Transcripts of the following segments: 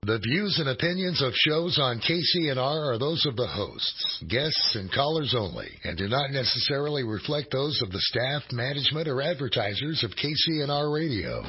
The views and opinions of shows on KCNR are those of the hosts, guests, and callers only, and do not necessarily reflect those of the staff, management, or advertisers of KCNR Radio.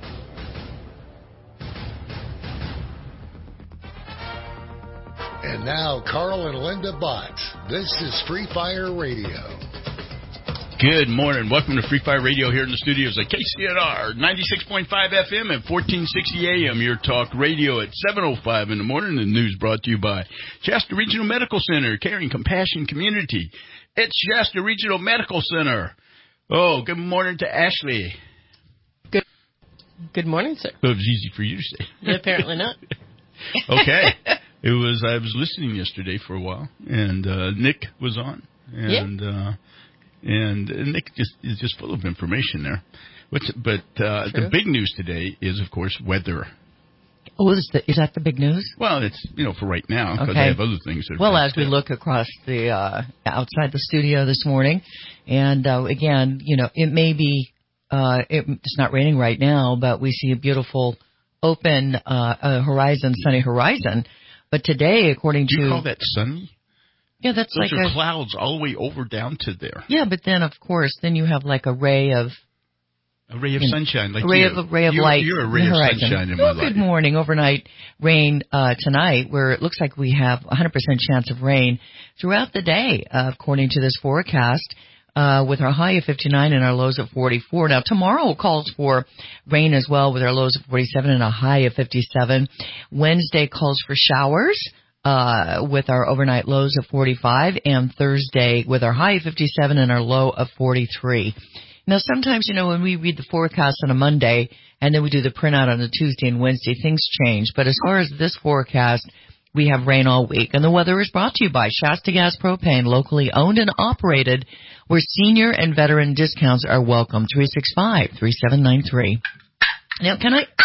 And now, Carl and Linda Bott. This is Free Fire Radio. Good morning. Welcome to Free Fire Radio here in the studios at KCNR 96.5 FM and 1460 AM. Your talk radio at 7:05 in the morning. The news brought to you by Shasta Regional Medical Center, caring compassion community. It's Shasta Regional Medical Center. Oh, good morning to Ashley. Good morning, sir. That was easy for you to say. Apparently not. Okay. I was listening yesterday for a while, and Nick was on, and Nick is just full of information there. The big news today is, of course, weather. Oh, is that the big news? Well, it's for right now, because I have other things. As we look across the outside the studio this morning, and again, it may be it's not raining right now, but we see a beautiful open horizon, sunny horizon. But today, according to... Do you call that sunny? Yeah, that's Those are clouds all the way over down to there. Yeah, but then, of course, you have like a ray of... A ray of sunshine, like a ray of light. You're a ray of sunshine in my life. Good morning. Overnight rain tonight, where it looks like we have 100% chance of rain throughout the day, according to this forecast. With our high of 59 and our lows of 44. Now, tomorrow calls for rain as well with our lows of 47 and a high of 57. Wednesday calls for showers with our overnight lows of 45. And Thursday with our high of 57 and our low of 43. Now, sometimes, when we read the forecast on a Monday and then we do the printout on a Tuesday and Wednesday, things change. But as far as this forecast, we have rain all week. And the weather is brought to you by Shasta Gas Propane, locally owned and operated, where senior and veteran discounts are welcome. 365-3793. Now,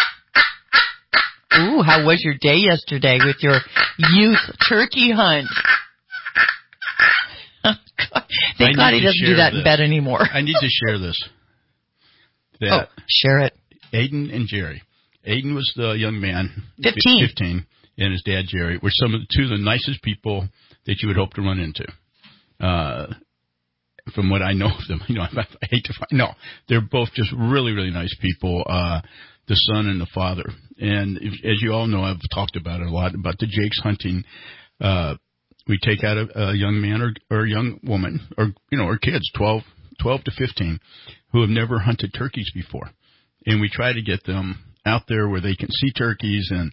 how was your day yesterday with your youth turkey hunt? Thank God he doesn't do that in bed anymore. I need to share this. Share it. Aiden and Jerry. Aiden was the young man. 15. And his dad, Jerry, were two of the nicest people that you would hope to run into. From what I know of them, I hate to find, no, they're both just really, really nice people, the son and the father. And as you all know, I've talked about it a lot, about the Jake's hunting. We take out a young man or a young woman, or kids, 12 to 15, who have never hunted turkeys before. And we try to get them out there where they can see turkeys, and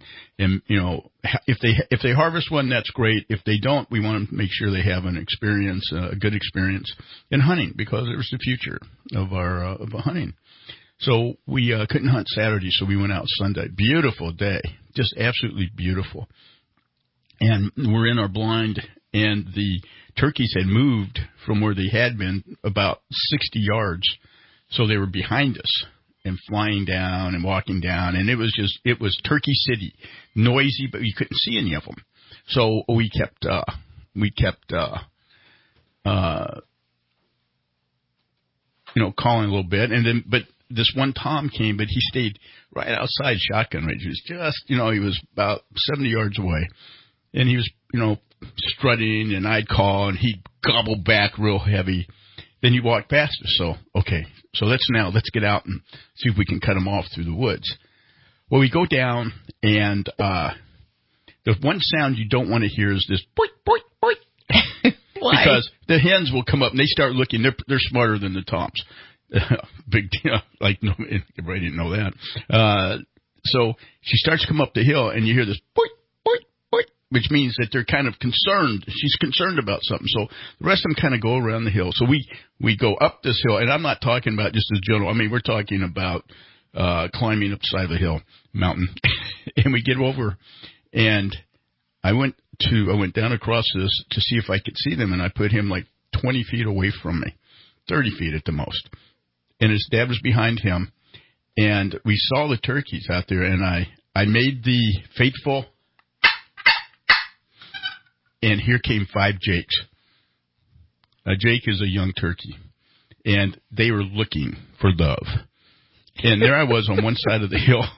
if they harvest one, that's great. If they don't, we want to make sure they have an experience, a good experience in hunting, because it was the future of our hunting. So we couldn't hunt Saturday, so we went out Sunday. Beautiful day, just absolutely beautiful. And we're in our blind, and the turkeys had moved from where they had been about 60 yards, so they were behind us and flying down and walking down, and it was Turkey City, noisy, but you couldn't see any of them. So we kept calling a little bit, and then, but this one Tom came, but he stayed right outside shotgun range. He was just, he was about 70 yards away, and he was, strutting, and I'd call, and he'd gobble back real heavy. Then he walked past us. So, okay, so let's get out and see if we can cut him off through the woods. Well, we go down, and the one sound you don't want to hear is this boink, boink, boink. Why? Because the hens will come up, and they start looking. They're smarter than the toms. Big deal. Like, no, everybody didn't know that. So she starts to come up the hill, and you hear this boink, boink, boink, which means that they're kind of concerned. She's concerned about something. So the rest of them kind of go around the hill. So we go up this hill, and I'm not talking about just as general. I mean, we're talking about climbing up the side of a hill, mountain. And we get over, and I went down across this to see if I could see them, and I put him like 20 feet away from me, 30 feet at the most. And his dad was behind him, and we saw the turkeys out there, and I made the fateful, and here came 5 Jakes. A Jake is a young turkey, and they were looking for love. And there I was on one side of the hill.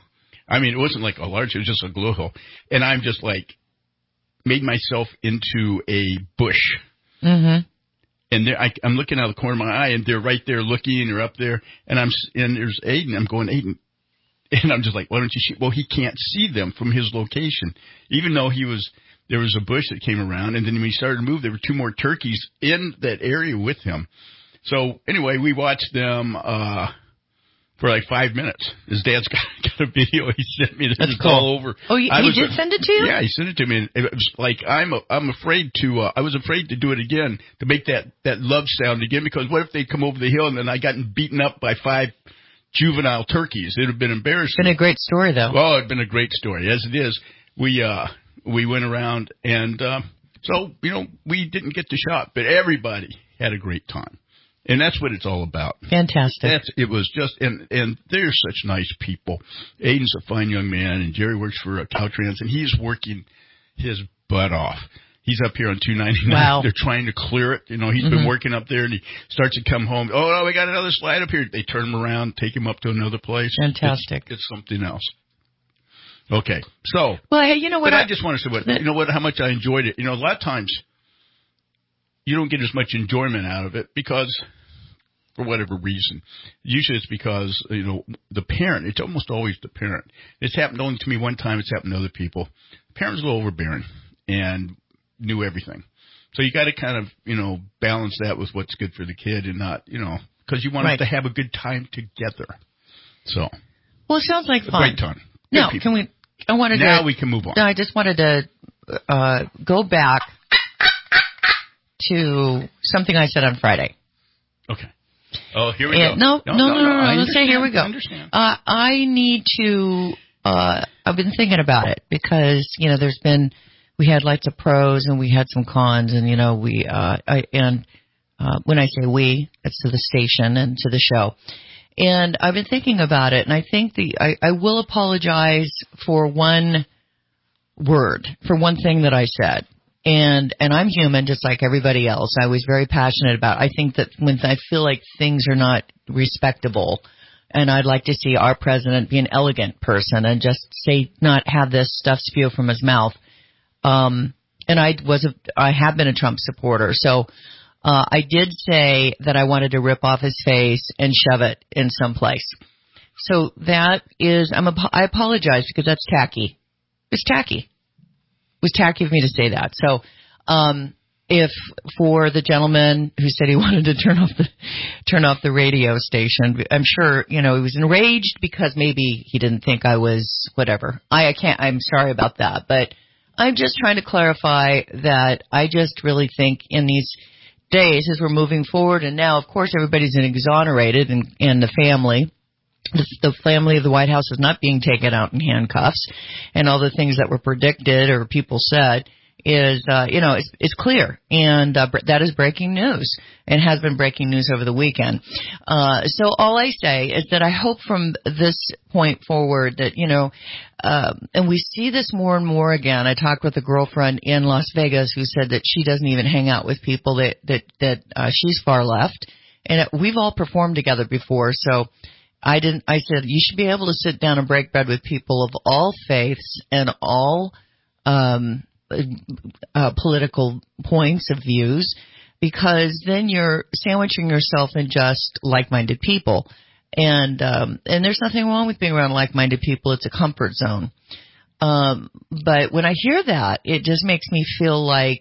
I mean, it wasn't like a large, it was just a glow hole. And I'm just like, made myself into a bush. Mm-hmm. And I'm looking out of the corner of my eye, and they're right there looking, and they're up there. And there's Aiden. I'm going, Aiden. And I'm just like, why don't you shoot? Well, he can't see them from his location. Even though there was a bush that came around, and then when he started to move, there were 2 more turkeys in that area with him. So anyway, we watched them for like 5 minutes. His dad's got a video he sent me that's cool. all over. Oh, he did send it to you? Yeah, he sent it to me. And it was like I was afraid to do it again, to make that love sound again, because what if they come over the hill and then I gotten beaten up by 5 juvenile turkeys? It would have been embarrassing. It's been a great story, though. Well, it had been a great story. As it is, we went around, and so, we didn't get the shot, but everybody had a great time. And that's what it's all about. Fantastic. It was just, and they're such nice people. Aiden's a fine young man, and Jerry works for Caltrans, and he's working his butt off. He's up here on 299. Wow. They're trying to clear it. He's been working up there, and he starts to come home. Oh, no, we got another slide up here. They turn him around, take him up to another place. Fantastic. It's something else. Okay. So. Well, hey, you know what? But I just want to say how much I enjoyed it. A lot of times you don't get as much enjoyment out of it because, for whatever reason, usually it's because, the parent, it's almost always the parent. It's happened only to me one time. It's happened to other people. The parent was a little overbearing and knew everything. So you got to kind of, balance that with what's good for the kid and not, because you want them to have a good time together. So. Well, it sounds like fun. Great time. Now, we can move on. No, I just wanted to go back to something I said on Friday. Okay. Oh, here we go. No. Let's say here we go. I understand. I need to. I've been thinking about it because we had lots of pros and we had some cons, and when I say we, it's to the station and to the show. And I've been thinking about it, and I think I will apologize for one word, for one thing that I said. And I'm human just like everybody else. I was very passionate about it. I think that when I feel like things are not respectable, and I'd like to see our president be an elegant person and just not have this stuff spew from his mouth. And I have been a Trump supporter, so I did say that I wanted to rip off his face and shove it in some place. So that is, I apologize because that's tacky. It's tacky. It was tacky of me to say that. So, if for the gentleman who said he wanted to turn off the radio station, I'm sure, he was enraged because maybe he didn't think I was whatever. I'm sorry about that, but I'm just trying to clarify that I just really think in these days as we're moving forward, and now, of course, everybody's exonerated and the family. The family of the White House is not being taken out in handcuffs, and all the things that were predicted or people said is, it's clear, and that is breaking news and has been breaking news over the weekend. So all I say is that I hope from this point forward that, and we see this more and more again. I talked with a girlfriend in Las Vegas who said that she doesn't even hang out with people that she's far left, and we've all performed together before, so I said, you should be able to sit down and break bread with people of all faiths and all political points of views, because then you're sandwiching yourself in just like-minded people. And there's nothing wrong with being around like-minded people. It's a comfort zone. But when I hear that, it just makes me feel like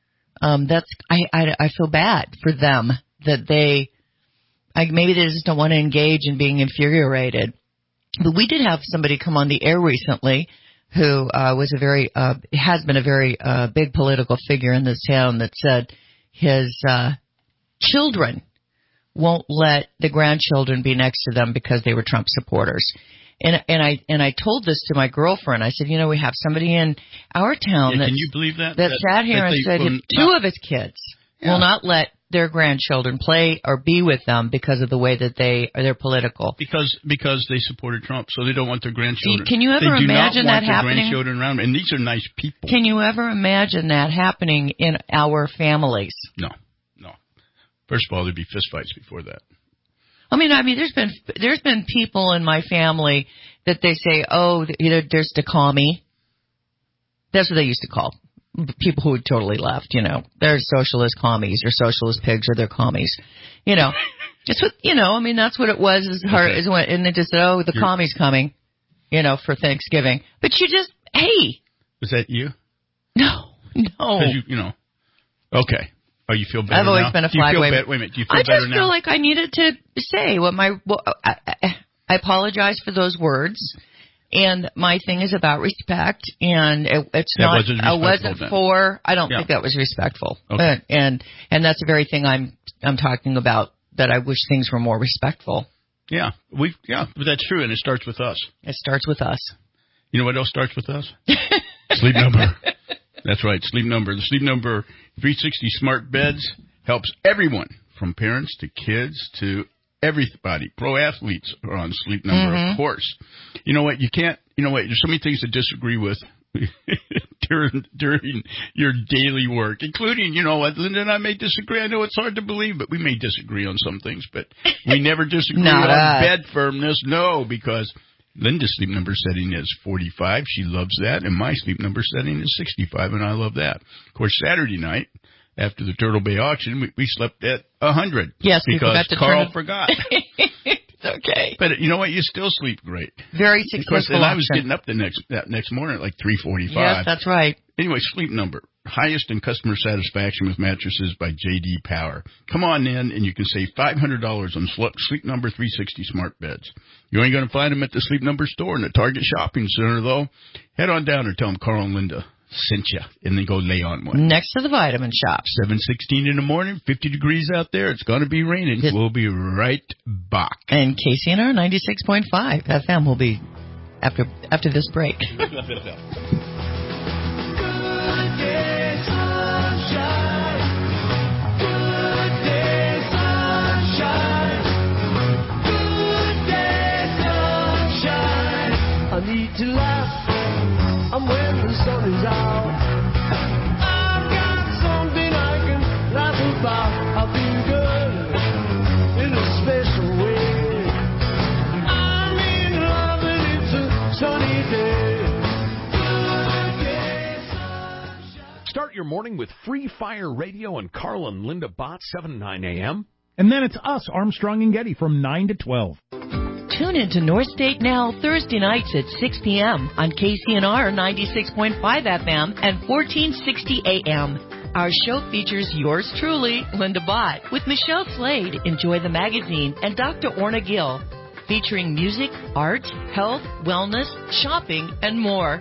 I feel bad for them that maybe they just don't want to engage in being infuriated. But we did have somebody come on the air recently who has been a very big political figure in this town that said his children won't let the grandchildren be next to them because they were Trump supporters. And I told this to my girlfriend. I said, we have somebody in our town can you believe that sat here and said two of his kids will not let their grandchildren play or be with them because of the way that they're political. Because they supported Trump, so they don't want their grandchildren. Can you ever imagine that happening? Their grandchildren around them, and these are nice people. Can you ever imagine that happening in our families? No. First of all, there'd be fistfights before that. I mean, there's been people in my family that they say, oh, there's Dakami. That's what they used to call people who had totally left, They're socialist commies or socialist pigs or they're commies. Just what, I mean, that's what it was and they just said, oh, the commie's coming, for Thanksgiving. But hey. Was that you? No. Okay. Oh, you feel better I've always now? been a flag waver. Wait a minute. Do you feel better now? I just feel like I needed to say I apologize for those words. And my thing is about respect, and it's not. I wasn't for. I don't think that was respectful. Okay. And that's the very thing I'm talking about. That I wish things were more respectful. Yeah, but that's true, and it starts with us. It starts with us. You know what else starts with us? Sleep Number. That's right, Sleep Number. The Sleep Number 360 smart beds helps everyone, from parents to kids to everybody. Pro athletes are on Sleep Number, of course. You know what? There's so many things to disagree with during your daily work, including, Linda and I may disagree. I know it's hard to believe, but we may disagree on some things, but we never disagree on bed firmness. No, because Linda's Sleep Number setting is 45. She loves that. And my Sleep Number setting is 65, and I love that. Of course, Saturday night, after the Turtle Bay auction, we slept at 100. Yes, because Carl forgot. It's okay. But you know what? You still sleep great. Very successful. And I was getting up that next morning at like 3:45. Yes, that's right. Anyway, Sleep Number. Highest in customer satisfaction with mattresses by J.D. Power. Come on in and you can save $500 on Sleep Number 360 smart beds. You ain't going to find them at the Sleep Number store in the Target Shopping Center, though. Head on down and tell them Carl and Linda sent you, and then go lay on one. Next to the vitamin shop. 7:16 in the morning, 50 degrees out there. It's going to be raining. We'll be right back. And KCNR 96.5 FM will be after this break. I need to laugh, and when the sun is out, I've got something I can laugh about. I feel good in a special way. I'm in love and it's a sunny day. Start your morning with Free Fire Radio and Carl and Linda Bott, 7 to 9 a.m. And then it's us, Armstrong and Getty, from 9 to 12. Tune in to North State Now Thursday nights at 6 p.m. on KCNR 96.5 FM and 1460 AM. Our show features yours truly, Linda Bott, with Michelle Slade, Enjoy the Magazine, and Dr. Orna Gill, featuring music, art, health, wellness, shopping, and more.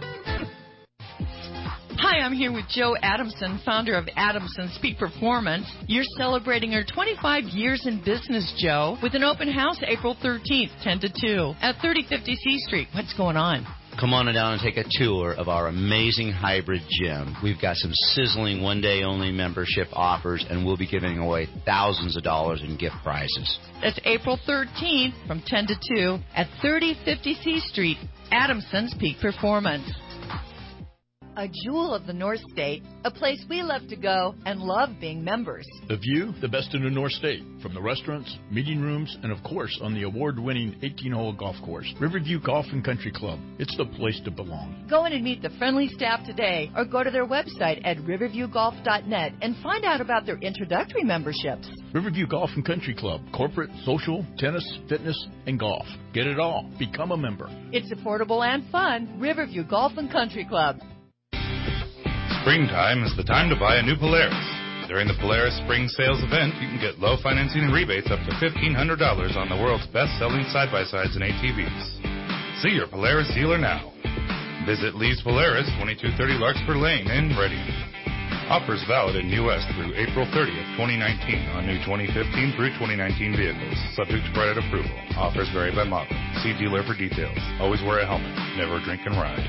Hi, I'm here with Joe Adamson, founder of Adamson's Peak Performance. You're celebrating your 25 years in business, Joe, with an open house April 13th, 10 to 2 at 3050 C Street. What's going on? Come on down and take a tour of our amazing hybrid gym. We've got some sizzling one-day-only membership offers, and we'll be giving away thousands of dollars in gift prizes. That's April 13th from 10 to 2 at 3050 C Street, Adamson's Peak Performance. A jewel of the North State, a place we love to go and love being members. The view, the best in the North State, from the restaurants, meeting rooms, and of course on the award-winning 18-hole golf course, Riverview Golf and Country Club. It's the place to belong. Go in and meet the friendly staff today or go to their website at riverviewgolf.net and find out about their introductory memberships. Riverview Golf and Country Club, corporate, social, tennis, fitness, and golf. Get it all. Become a member. It's affordable and fun. Riverview Golf and Country Club. Springtime is the time to buy a new Polaris. During the Polaris Spring Sales event, you can get low financing and rebates up to $1,500 on the world's best-selling side-by-sides and ATVs. See your Polaris dealer now. Visit Lee's Polaris, 2230 Larkspur Lane in Reading. Offers valid in U.S. through April 30th, 2019 on new 2015 through 2019 vehicles, subject to credit approval. Offers vary by model. See dealer for details. Always wear a helmet. Never drink and ride.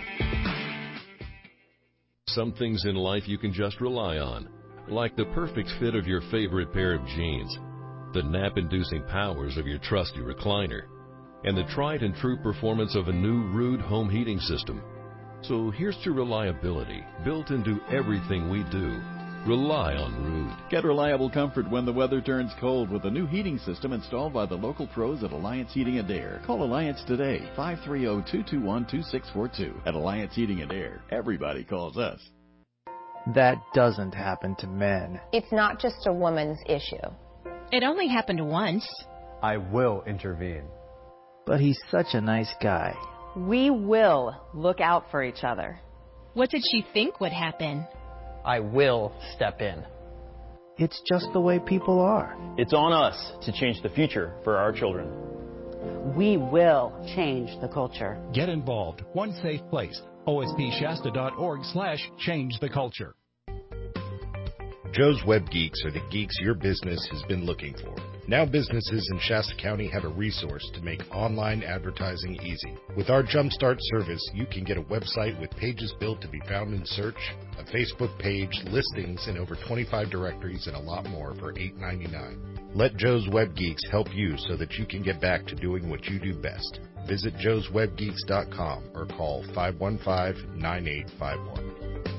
Some things in life you can just rely on, like the perfect fit of your favorite pair of jeans, the nap-inducing powers of your trusty recliner, and the tried and true performance of a new Ruud home heating system. So here's to reliability built into everything we do. Rely on Rude. Get reliable comfort when the weather turns cold with a new heating system installed by the local pros at Alliance Heating and Air. Call Alliance today, 530-221-2642. At Alliance Heating and Air, everybody calls us. That doesn't happen to men. It's not just a woman's issue. It only happened once. I will intervene. But he's such a nice guy. We will look out for each other. What did she think would happen? I will step in. It's just the way people are. It's on us to change the future for our children. We will change the culture. Get involved. One safe place. ospshasta.org/change the culture. Joe's Web Geeks are the geeks your business has been looking for. Now businesses in Shasta County have a resource to make online advertising easy. With our Jumpstart service, you can get a website with pages built to be found in search, a Facebook page, listings in over 25 directories, and a lot more for $8.99. Let Joe's Web Geeks help you so that you can get back to doing what you do best. Visit joeswebgeeks.com or call 515-9851.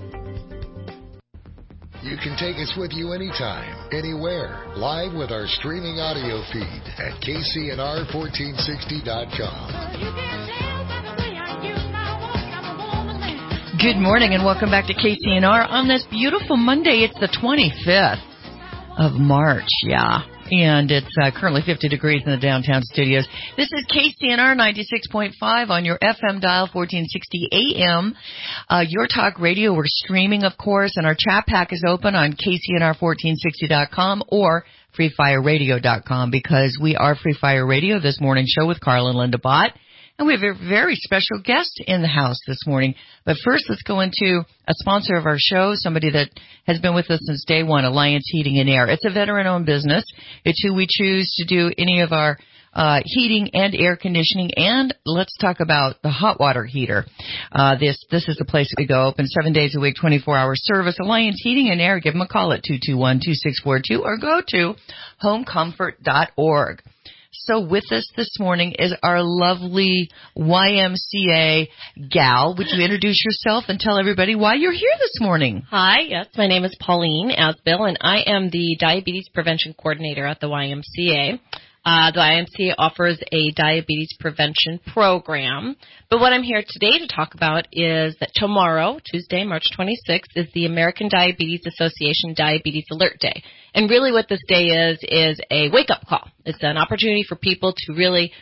You can take us with you anytime, anywhere, live with our streaming audio feed at KCNR1460.com. Good morning and welcome back to KCNR on this beautiful Monday. It's the 25th of March, and it's currently 50 degrees in the downtown studios. This is KCNR 96.5 on your FM dial, 1460 AM. Your talk radio. We're streaming, of course, and our chat pack is open on KCNR1460.com or freefireradio.com because we are Free Fire Radio, this morning show with Carl and Linda Bott. And we have a very special guest in the house this morning. But first, let's go into a sponsor of our show, somebody that has been with us since day one, Alliance Heating and Air. It's a veteran-owned business. It's who we choose to do any of our heating and air conditioning. And let's talk about the hot water heater. This is the place that we go. Open 7 days a week, 24-hour service. Alliance Heating and Air. Give them a call at 221-2642 or go to homecomfort.org. So with us this morning is our lovely YMCA gal. Would you introduce yourself and tell everybody why you're here this morning? Hi, yes, my name is Pauline Asbill, and I am the Diabetes Prevention Coordinator at the YMCA. The YMCA offers a diabetes prevention program. But what I'm here today to talk about is that tomorrow, Tuesday, March 26th, is the American Diabetes Association Diabetes Alert Day. And really what this day is a wake-up call. It's an opportunity for people to really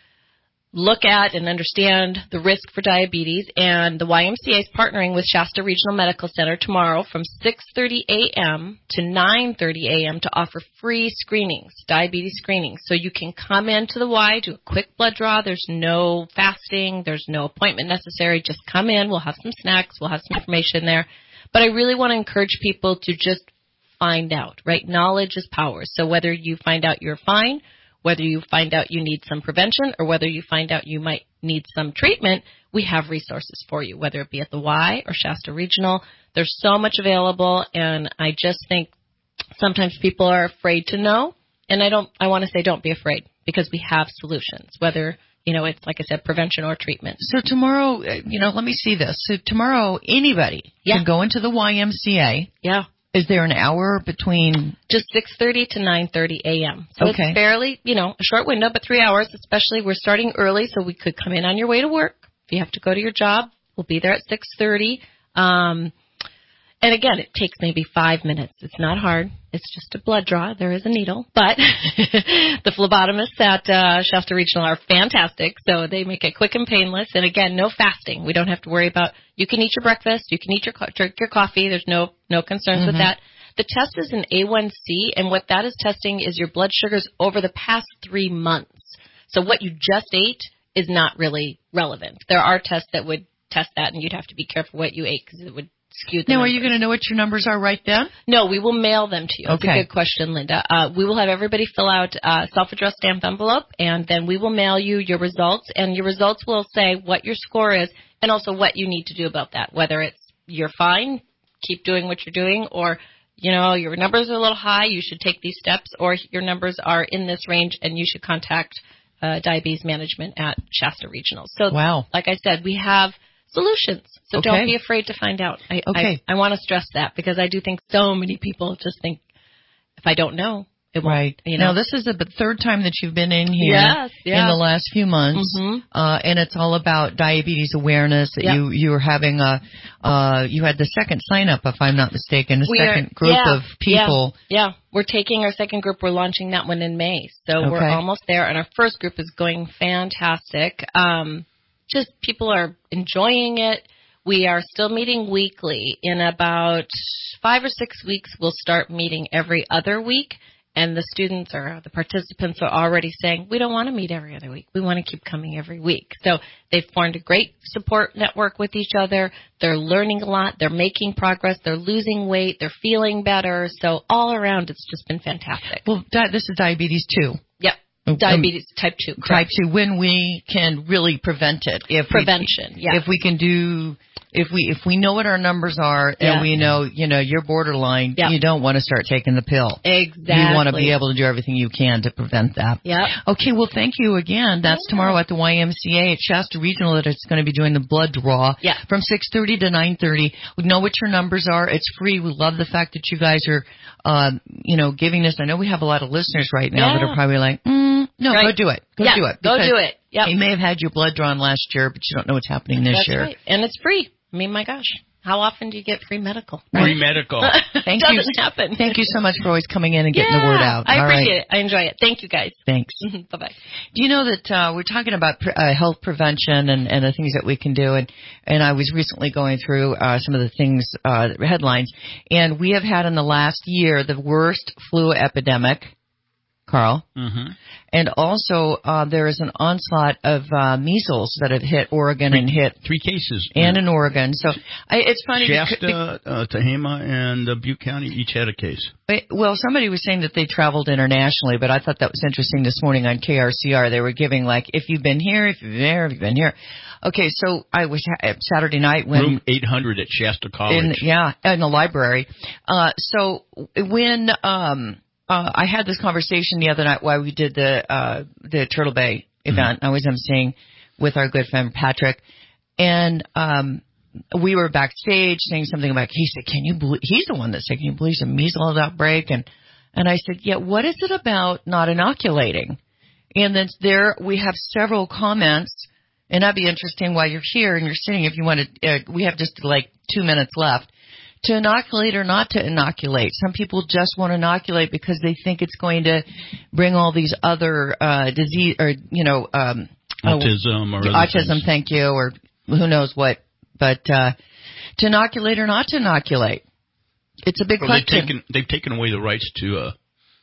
look at and understand the risk for diabetes. And the YMCA is partnering with Shasta Regional Medical Center tomorrow from 6:30 a.m. to 9:30 a.m. to offer free screenings, diabetes screenings. So you can come into the Y, do a quick blood draw. There's no fasting. There's no appointment necessary. Just come in. We'll have some snacks. We'll have some information there. But I really want to encourage people to just find out, right? Knowledge is power. So whether you find out you're fine, whether you find out you need some prevention, or whether you find out you might need some treatment, we have resources for you, whether it be at the Y or Shasta Regional. There's so much available, and I just think sometimes people are afraid to know, and I want to say don't be afraid, because we have solutions, whether, it's, like I said, prevention or treatment. So tomorrow, let me see this. So tomorrow, anybody can go into the YMCA. Yeah. Is there an hour between? Just 6:30 to 9:30 a.m. So it's fairly, a short window, but 3 hours, especially we're starting early, so we could come in on your way to work. If you have to go to your job, we'll be there at 6:30. And again, it takes maybe 5 minutes. It's not hard. It's just a blood draw. There is a needle. But the phlebotomists at Shasta Regional are fantastic, so they make it quick and painless. And again, no fasting. We don't have to worry about, you can eat your breakfast, you can drink your coffee. There's no concerns with that. The test is an A1C, and what that is testing is your blood sugars over the past 3 months. So what you just ate is not really relevant. There are tests that would test that, and you'd have to be careful what you ate because it would skew the Now, numbers. are you going to know what your numbers are right then? No, we will mail them to you. That's a good question, Linda. We will have everybody fill out a self-addressed stamped envelope, and then we will mail you your results, and your results will say what your score is and also what you need to do about that, whether it's you're fine, keep doing what you're doing, or, your numbers are a little high, you should take these steps, or your numbers are in this range and you should contact diabetes management at Shasta Regional. So, like I said, we have solutions. So Okay. don't be afraid to find out. I want to stress that because I do think so many people just think if I don't know, it won't. Right. You know? Now, this is the third time that you've been in here in the last few months, and it's all about diabetes awareness. That you were having you had the second sign up, if I'm not mistaken, second group of people. Yeah, we're taking our second group. We're launching that one in May, so we're almost there, and our first group is going fantastic. Just people are enjoying it. We are still meeting weekly. In about 5 or 6 weeks, we'll start meeting every other week. And the students or the participants are already saying, we don't want to meet every other week. We want to keep coming every week. So they've formed a great support network with each other. They're learning a lot. They're making progress. They're losing weight. They're feeling better. So all around, it's just been fantastic. Well, this is diabetes 2. Yep. Diabetes type 2. Correct. Type 2, when we can really prevent it. If we can do... If we know what our numbers are and we know, you're borderline, you don't want to start taking the pill. Exactly. You want to be able to do everything you can to prevent that. Yeah. Okay, well, thank you again. That's tomorrow at the YMCA at Shasta Regional that it's going to be doing the blood draw from 6:30 to 9:30. We know what your numbers are. It's free. We love the fact that you guys are, giving this. I know we have a lot of listeners right now that are probably like, no, go do it. Go do it. Go do it. Yep. You may have had your blood drawn last year, but you don't know what's happening this year. Right. And it's free. I mean, my gosh, how often do you get free medical? Free medical. Thank you. Doesn't happen. Thank you so much for always coming in and getting the word out. I appreciate it. I enjoy it. Thank you, guys. Thanks. Bye-bye. Do you know that we're talking about health prevention and the things that we can do? And I was recently going through some of the things, headlines, and we have had in the last year the worst flu epidemic, Carl. And also, there is an onslaught of measles that have hit Oregon and hit 3 cases. And in Oregon. So it's funny. Shasta, Tehama, and Butte County each had a case. Well, somebody was saying that they traveled internationally, but I thought that was interesting this morning on KRCR. They were giving, like, if you've been here, if you've been there, if you've been here. Okay, so I was Saturday night when... Room 800 at Shasta College. In the library. So when... I had this conversation the other night while we did the Turtle Bay event. I was emceeing with our good friend Patrick, and we were backstage saying something about. He said, "Can you believe?" He's the one that said, "Can you believe some measles outbreak?" And I said, "Yeah. What is it about not inoculating?" And then there we have several comments, and that'd be interesting while you're here and you're sitting. If you want to, we have just like 2 minutes left. To inoculate or not to inoculate. Some people just want to inoculate because they think it's going to bring all these other disease or autism or autism. Things. Thank you, or who knows what. But to inoculate or not to inoculate, it's a big question. They've taken away the rights to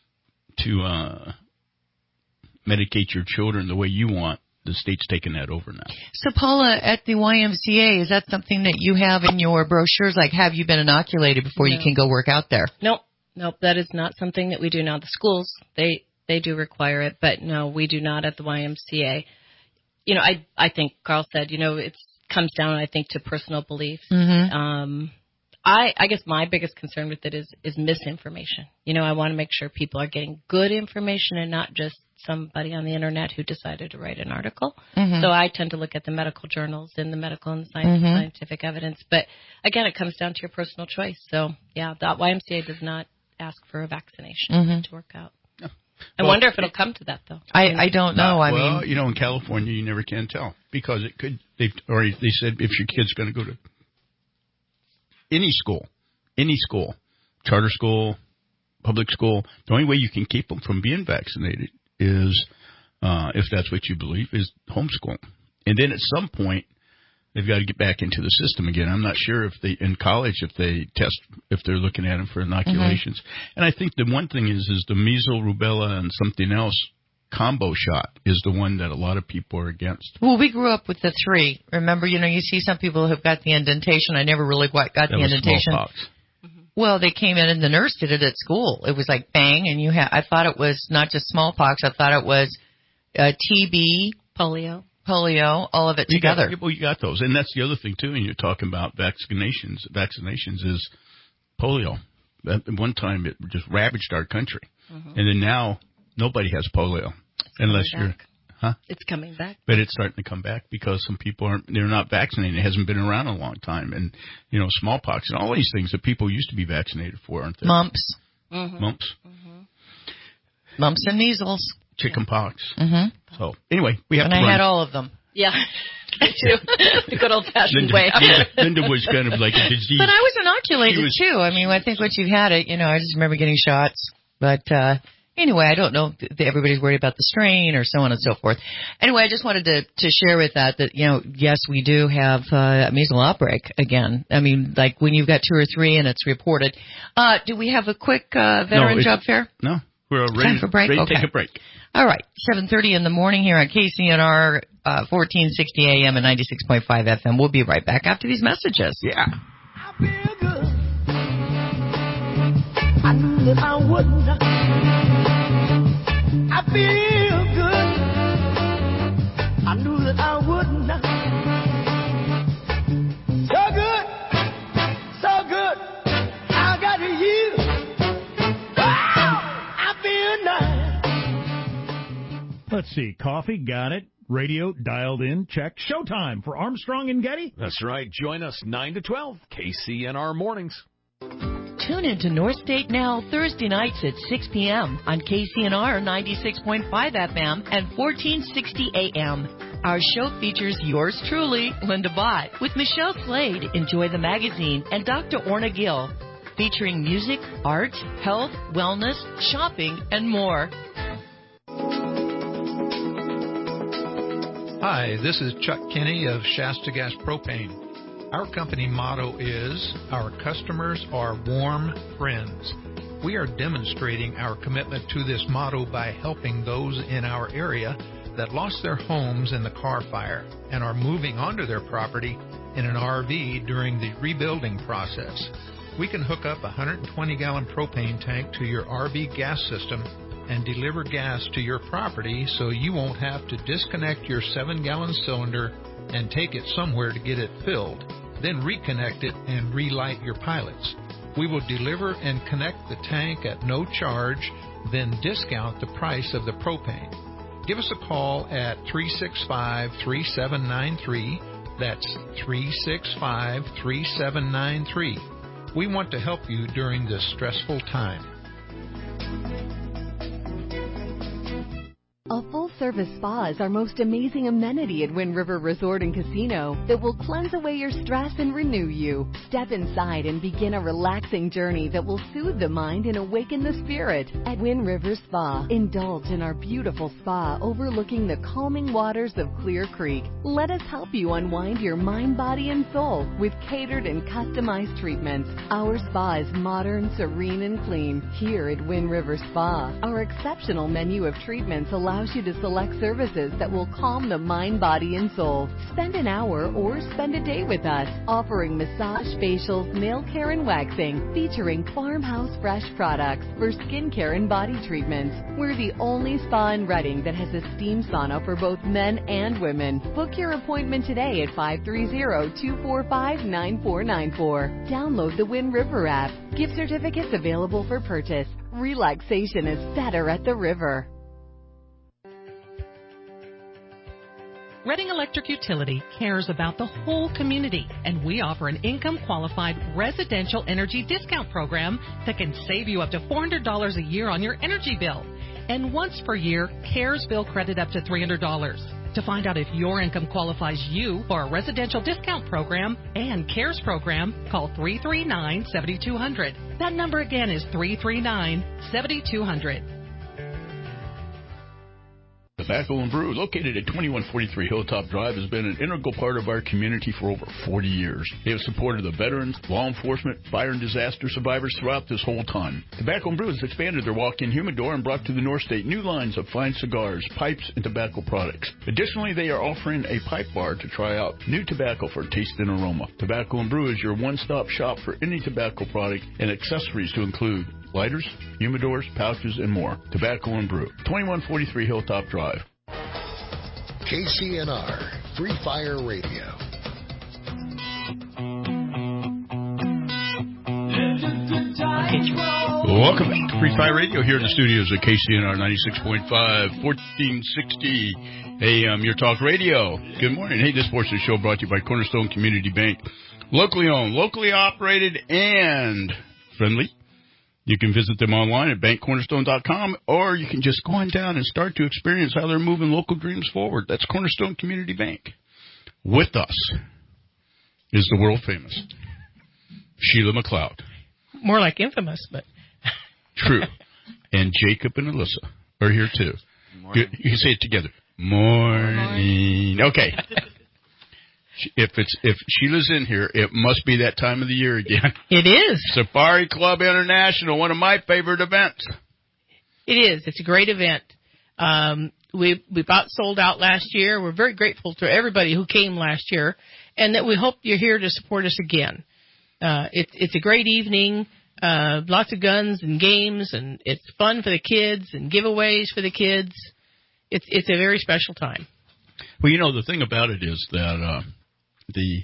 medicate your children the way you want. The state's taking that over now. So, Paula, at the YMCA, is that something that you have in your brochures? Like, have you been inoculated before you can go work out there? Nope, that is not something that we do now. The schools, they do require it, but no, we do not at the YMCA. I think Carl said, it comes down, I think, to personal belief. I guess my biggest concern with it is misinformation. I want to make sure people are getting good information and not just somebody on the internet who decided to write an article. So I tend to look at the medical journals and the medical and scientific evidence. But again, it comes down to your personal choice. So yeah, the YMCA does not ask for a vaccination to work out. I wonder if it'll come to that though. I don't know. I mean, in California, you never can tell because it could. They said if your kid's going to go to any school, charter school, public school, the only way you can keep them from being vaccinated is, if that's what you believe, is homeschool. And then at some point, they've got to get back into the system again. I'm not sure if in college, if they're looking at them for inoculations. And I think the one thing is the measles, rubella, and something else combo shot is the one that a lot of people are against. Well, we grew up with the 3. Remember, you see some people who've got the indentation. I never really quite got the indentation. Smallpox. Well, they came in and the nurse did it at school. It was like bang, and I thought it was not just smallpox. I thought it was TB, polio, all of it together. You got those, and that's the other thing too. When you're talking about vaccinations is polio. At one time, it just ravaged our country, and then now nobody has polio unless you're. Huh? It's coming back. But it's starting to come back because some people they're not vaccinated. It hasn't been around a long time. And, smallpox and all these things that people used to be vaccinated for, aren't they? Mumps. Mm-hmm. Mumps. Mm-hmm. Mumps and measles. Chickenpox. Mm-hmm. So, anyway, we have and to I run. had all of them. Yeah. Me too. The good old-fashioned way. Linda was kind of like a disease. But I was inoculated, too. I mean, I think once you've had it, I just remember getting shots. But anyway, I don't know if everybody's worried about the strain or so on and so forth. Anyway, I just wanted to share with that, yes, we do have a measles outbreak again. I mean, like when you've got 2 or 3 and it's reported. Do we have a quick veteran job fair? No. We're ready, time for break? Ready Okay. to take a break. All right. 7:30 in the morning here on KCNR, 1460 AM and 96.5 FM. We'll be right back after these messages. Yeah. I feel good. I knew that I wouldn't. I feel good. I knew that I wouldn't. So good. So good. I got you. Let's see. Coffee, got it. Radio, dialed in, check. Showtime for Armstrong and Getty. That's right. Join us 9 to 12, KCNR Mornings. Tune into North State Now Thursday nights at 6 p.m. on KCNR 96.5 FM and 1460 AM. Our show features yours truly, Linda Bott, with Michelle Slade, Enjoy the Magazine, and Dr. Orna Gill, featuring music, art, health, wellness, shopping, and more. Hi, this is Chuck Kinney of Shasta Gas Propane. Our company motto is, our customers are warm friends. We are demonstrating our commitment to this motto by helping those in our area that lost their homes in the car fire and are moving onto their property in an RV during the rebuilding process. We can hook up a 120-gallon propane tank to your RV gas system and deliver gas to your property so you won't have to disconnect your 7-gallon cylinder and take it somewhere to get it filled, then reconnect it and relight your pilots. We will deliver and connect the tank at no charge, then discount the price of the propane. Give us a call at 365-3793. That's 365-3793. We want to help you during this stressful time. A full-service spa is our most amazing amenity at Wind River Resort and Casino that will cleanse away your stress and renew you. Step inside and begin a relaxing journey that will soothe the mind and awaken the spirit. At Wind River Spa, indulge in our beautiful spa overlooking the calming waters of Clear Creek. Let us help you unwind your mind, body, and soul with catered and customized treatments. Our spa is modern, serene, and clean. Here at Wind River Spa, our exceptional menu of treatments allows you to select services that will calm the mind, body, and soul. Spend an hour or spend a day with us, offering massage, facials, nail care, and waxing, featuring farmhouse fresh products for skincare and body treatments. We're the only spa in Redding that has a steam sauna for both men and women. Book your appointment today at 530-245-9494. Download the Wind River app. Gift certificates available for purchase. Relaxation is better at the river. Redding Electric Utility cares about the whole community, and we offer an income-qualified residential energy discount program that can save you up to $400 a year on your energy bill. And once per year, CARES bill credit up to $300. To find out if your income qualifies you for a residential discount program and CARES program, call 339-7200. That number again is 339-7200. Tobacco and Brew, located at 2143 Hilltop Drive, has been an integral part of our community for over 40 years. They have supported the veterans, law enforcement, fire and disaster survivors throughout this whole time. Tobacco and Brew has expanded their walk-in humidor and brought to the North State new lines of fine cigars, pipes, and tobacco products. Additionally, they are offering a pipe bar to try out new tobacco for taste and aroma. Tobacco and Brew is your one-stop shop for any tobacco product and accessories to include lighters, humidors, pouches, and more. Tobacco and Brew, 2143 Hilltop Drive. KCNR, Free Fire Radio. Welcome back to Free Fire Radio here in the studios at KCNR 96.5, 1460 AM, your talk radio. Good morning. Hey, this portion of the show brought to you by Cornerstone Community Bank. Locally owned, locally operated, and friendly. You can visit them online at bankcornerstone.com, or you can just go on down and start to experience how they're moving local dreams forward. That's Cornerstone Community Bank. With us is the world famous Sheila McLeod. More like infamous, but... True. And Jacob and Alyssa are here, too. You can say it together. Morning. Okay. If Sheila's in here, it must be that time of the year again. It is. Safari Club International, one of my favorite events. It is. It's a great event. We about sold out last year. We're very grateful to everybody who came last year, and that we hope you're here to support us again. It's a great evening. Lots of guns and games, and it's fun for the kids and giveaways for the kids. It's a very special time. Well, you know, the thing about it is that the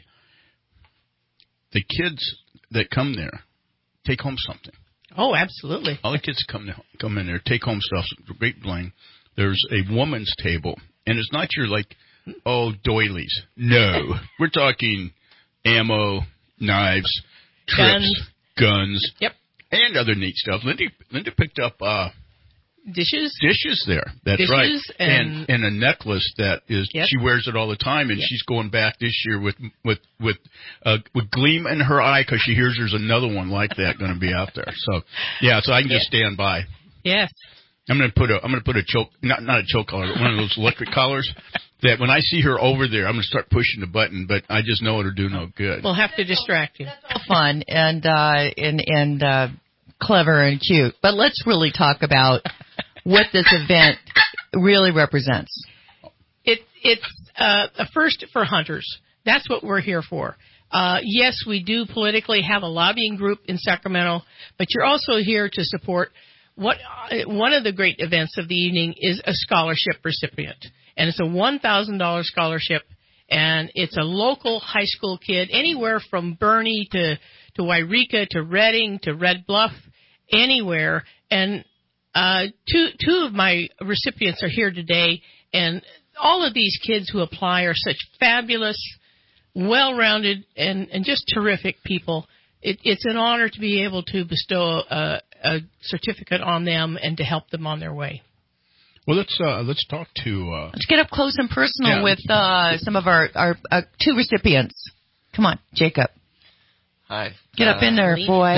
kids that come there take home something. Oh, absolutely. All the kids come in there, take home stuff, great bling. There's a woman's table, and it's not your, doilies. No. We're talking ammo, knives, trips, guns, yep, and other neat stuff. Linda picked up dishes there. That's dishes, right, and a necklace that is yep, she wears it all the time, and yep, she's going back this year with gleam in her eye because she hears there's another one like that going to be out there. So I can just stand by. Yes, I'm going to put a choke, not a choke collar, but one of those electric collars. That when I see her over there, I'm going to start pushing the button, but I just know it'll do no good. We'll have to distract you. That's all fun and clever and cute. But let's really talk about what this event really represents. It's a first for hunters. That's what we're here for. Yes, we do politically have a lobbying group in Sacramento, but you're also here to support one of the great events of the evening is a scholarship recipient. And it's a $1,000 scholarship, and it's a local high school kid, anywhere from Bernie to Wairika to Redding to Red Bluff, anywhere. And two of my recipients are here today, and all of these kids who apply are such fabulous, well-rounded, and just terrific people. It's an honor to be able to bestow a certificate on them and to help them on their way. Well, let's talk to... let's get up close and personal with some of our two recipients. Come on, Jacob. Hi. Get up in there, boy.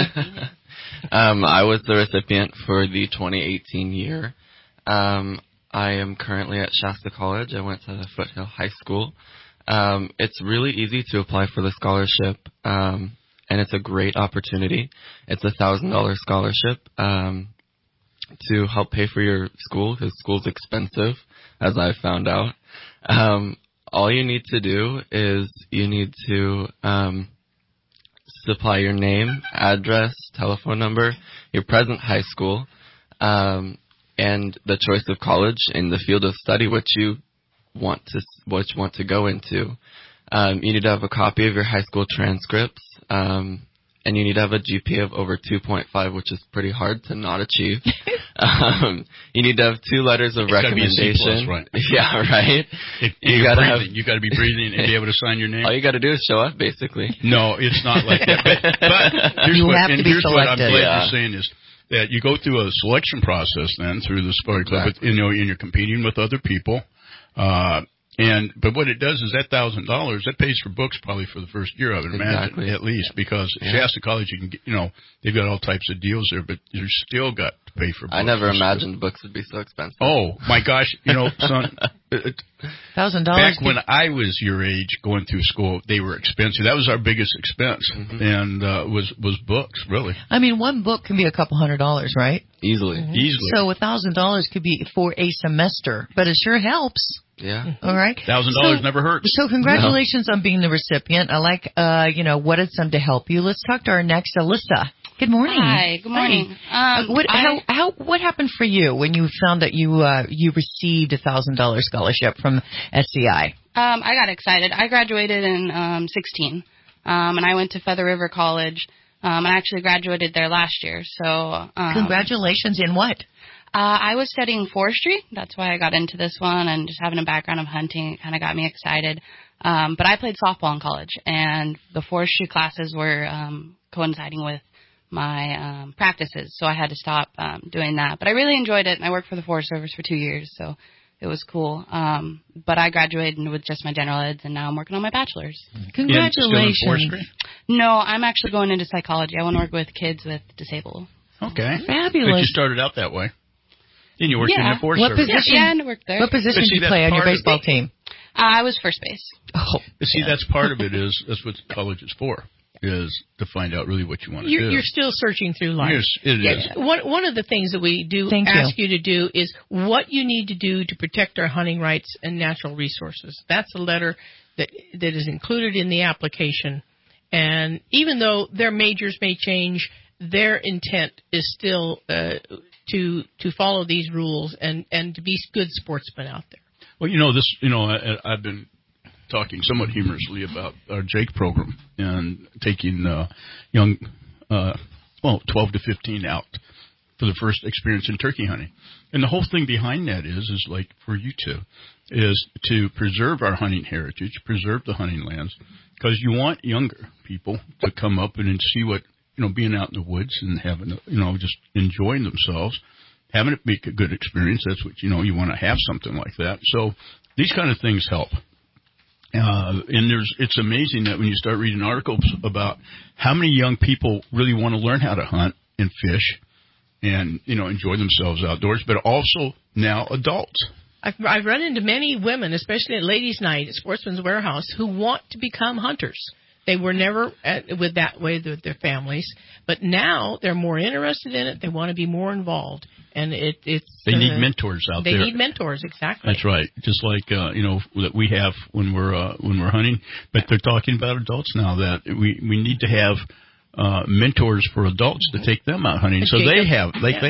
I was the recipient for the 2018 year. I am currently at Shasta College. I went to Foothill High School. It's really easy to apply for the scholarship, and it's a great opportunity. It's a $1,000 scholarship. To help pay for your school, because school's expensive, as I found out. All you need to do is you need to supply your name, address, telephone number, your present high school, and the choice of college in the field of study which you want to go into. You need to have a copy of your high school transcripts, and you need to have a GPA of over 2.5, which is pretty hard to not achieve. You need to have 2 letters of recommendation. Right. Yeah, right. You got to be breathing and be able to sign your name. All you got to do is show up, basically. No, it's not like that. But here's what I'm glad you're saying is that you go through a selection process then through the Safari Club, and you're competing with other people. But what it does is that $1,000 that pays for books probably for the first year, I would imagine, at least, because Shasta College, you can get, they've got all types of deals there, but you still got to pay for books. I never imagined books would be so expensive. Oh my gosh, son, $1,000. Back when I was your age, going through school, they were expensive. That was our biggest expense, and was books, really. I mean, one book can be a couple $100, right? Easily. So $1,000 could be for a semester, but it sure helps. Yeah. All right. $1,000 never hurts. So congratulations on being the recipient. I like, what it's done to help you. Let's talk to our next Alyssa. Good morning. Hi. Good morning. What happened for you when you found that you received a $1,000 scholarship from SCI? I got excited. I graduated in 16, and I went to Feather River College. I actually graduated there last year. So congratulations. In what? I was studying forestry. That's why I got into this one, and just having a background of hunting, it kind of got me excited. But I played softball in college, and the forestry classes were coinciding with my practices, so I had to stop doing that. But I really enjoyed it, and I worked for the Forest Service for 2 years, so it was cool. But I graduated with just my general eds, and now I'm working on my bachelor's. Congratulations. No, I'm actually going into psychology. I want to work with kids with disabled. Okay. Fabulous. But you started out that way. And you worked in the Forest Service. Position? Yeah, I worked there. What position did you play on your baseball team? I was first base. Oh. But see, that's part of it that's what college is for, is to find out really what you want to do. You're still searching through life. Yes, it is. One of the things that we do ask you to do is what you need to do to protect our hunting rights and natural resources. That's a letter that is included in the application. And even though their majors may change, their intent is still to follow these rules and to be good sportsmen out there. Well, I've been talking somewhat humorously about our Jake program and taking young, 12 to 15 out for the first experience in turkey hunting. And the whole thing behind that is like for you two, is to preserve our hunting heritage, preserve the hunting lands, because you want younger people to come up and see what, being out in the woods and having, just enjoying themselves, having it be a good experience. That's what, you want to have something like that. So these kind of things help. And it's amazing that when you start reading articles about how many young people really want to learn how to hunt and fish and, enjoy themselves outdoors, but also now adults. I've run into many women, especially at ladies' night at Sportsman's Warehouse, who want to become hunters. They were never with their families, but now they're more interested in it. They want to be more involved, and they need mentors out there. They need mentors, exactly. That's right. Just like that we have when we're hunting, but they're talking about adults now that we need to have mentors for adults to take them out hunting, so they have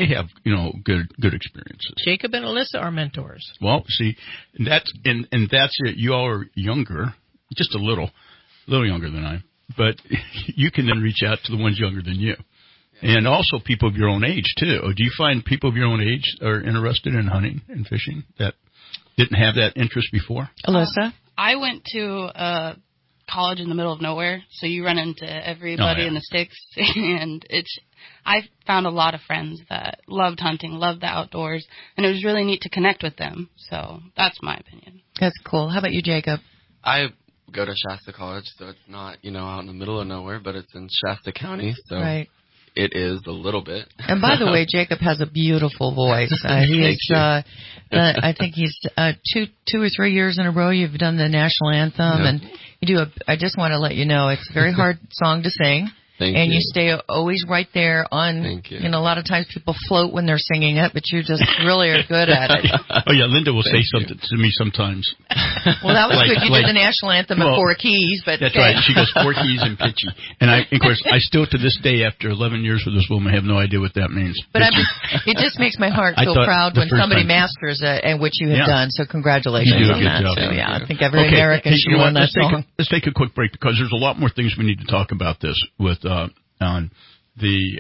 good experiences. Jacob and Alyssa are mentors. Well, see, that's it. You all are younger, just a little younger than I, but you can then reach out to the ones younger than you. And also people of your own age, too. Do you find people of your own age are interested in hunting and fishing that didn't have that interest before? Alyssa? I went to college in the middle of nowhere, so you run into everybody in the sticks. And I found a lot of friends that loved hunting, loved the outdoors, and it was really neat to connect with them. So that's my opinion. That's cool. How about you, Jacob? I go to Shasta College, so it's not, out in the middle of nowhere, but it's in Shasta County, so it is a little bit. And by the way, Jacob has a beautiful voice. He is, I think he's 2 or 3 years in a row you've done the national anthem, and you do I just want to let you know it's a very hard song to sing. And you stay always right there on, a lot of times people float when they're singing it, but you just really are good at it. Oh, yeah, Linda will say something to me sometimes. Well, that was good. You did the national anthem at 4 keys. But that's right. She goes 4 keys and pitchy. And of course, I still to this day, after 11 years with this woman, have no idea what that means. But it just makes my heart feel proud when somebody masters it, and which you have done. So congratulations on that. Job. So, I think every American should win that song. Let's take a quick break because there's a lot more things we need to talk about this with on the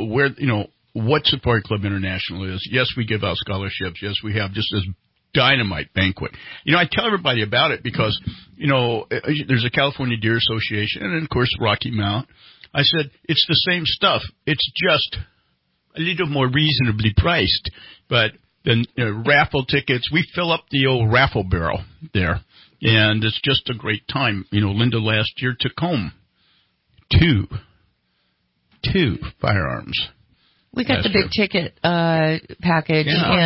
what Safari Club International is. Yes, we give out scholarships. Yes, we have just this dynamite banquet. I tell everybody about it because there's a California Deer Association and of course Rocky Mount. I said it's the same stuff. It's just a little more reasonably priced. But the raffle tickets, we fill up the old raffle barrel there, and it's just a great time. Linda last year took home two firearms. We got the big ticket package,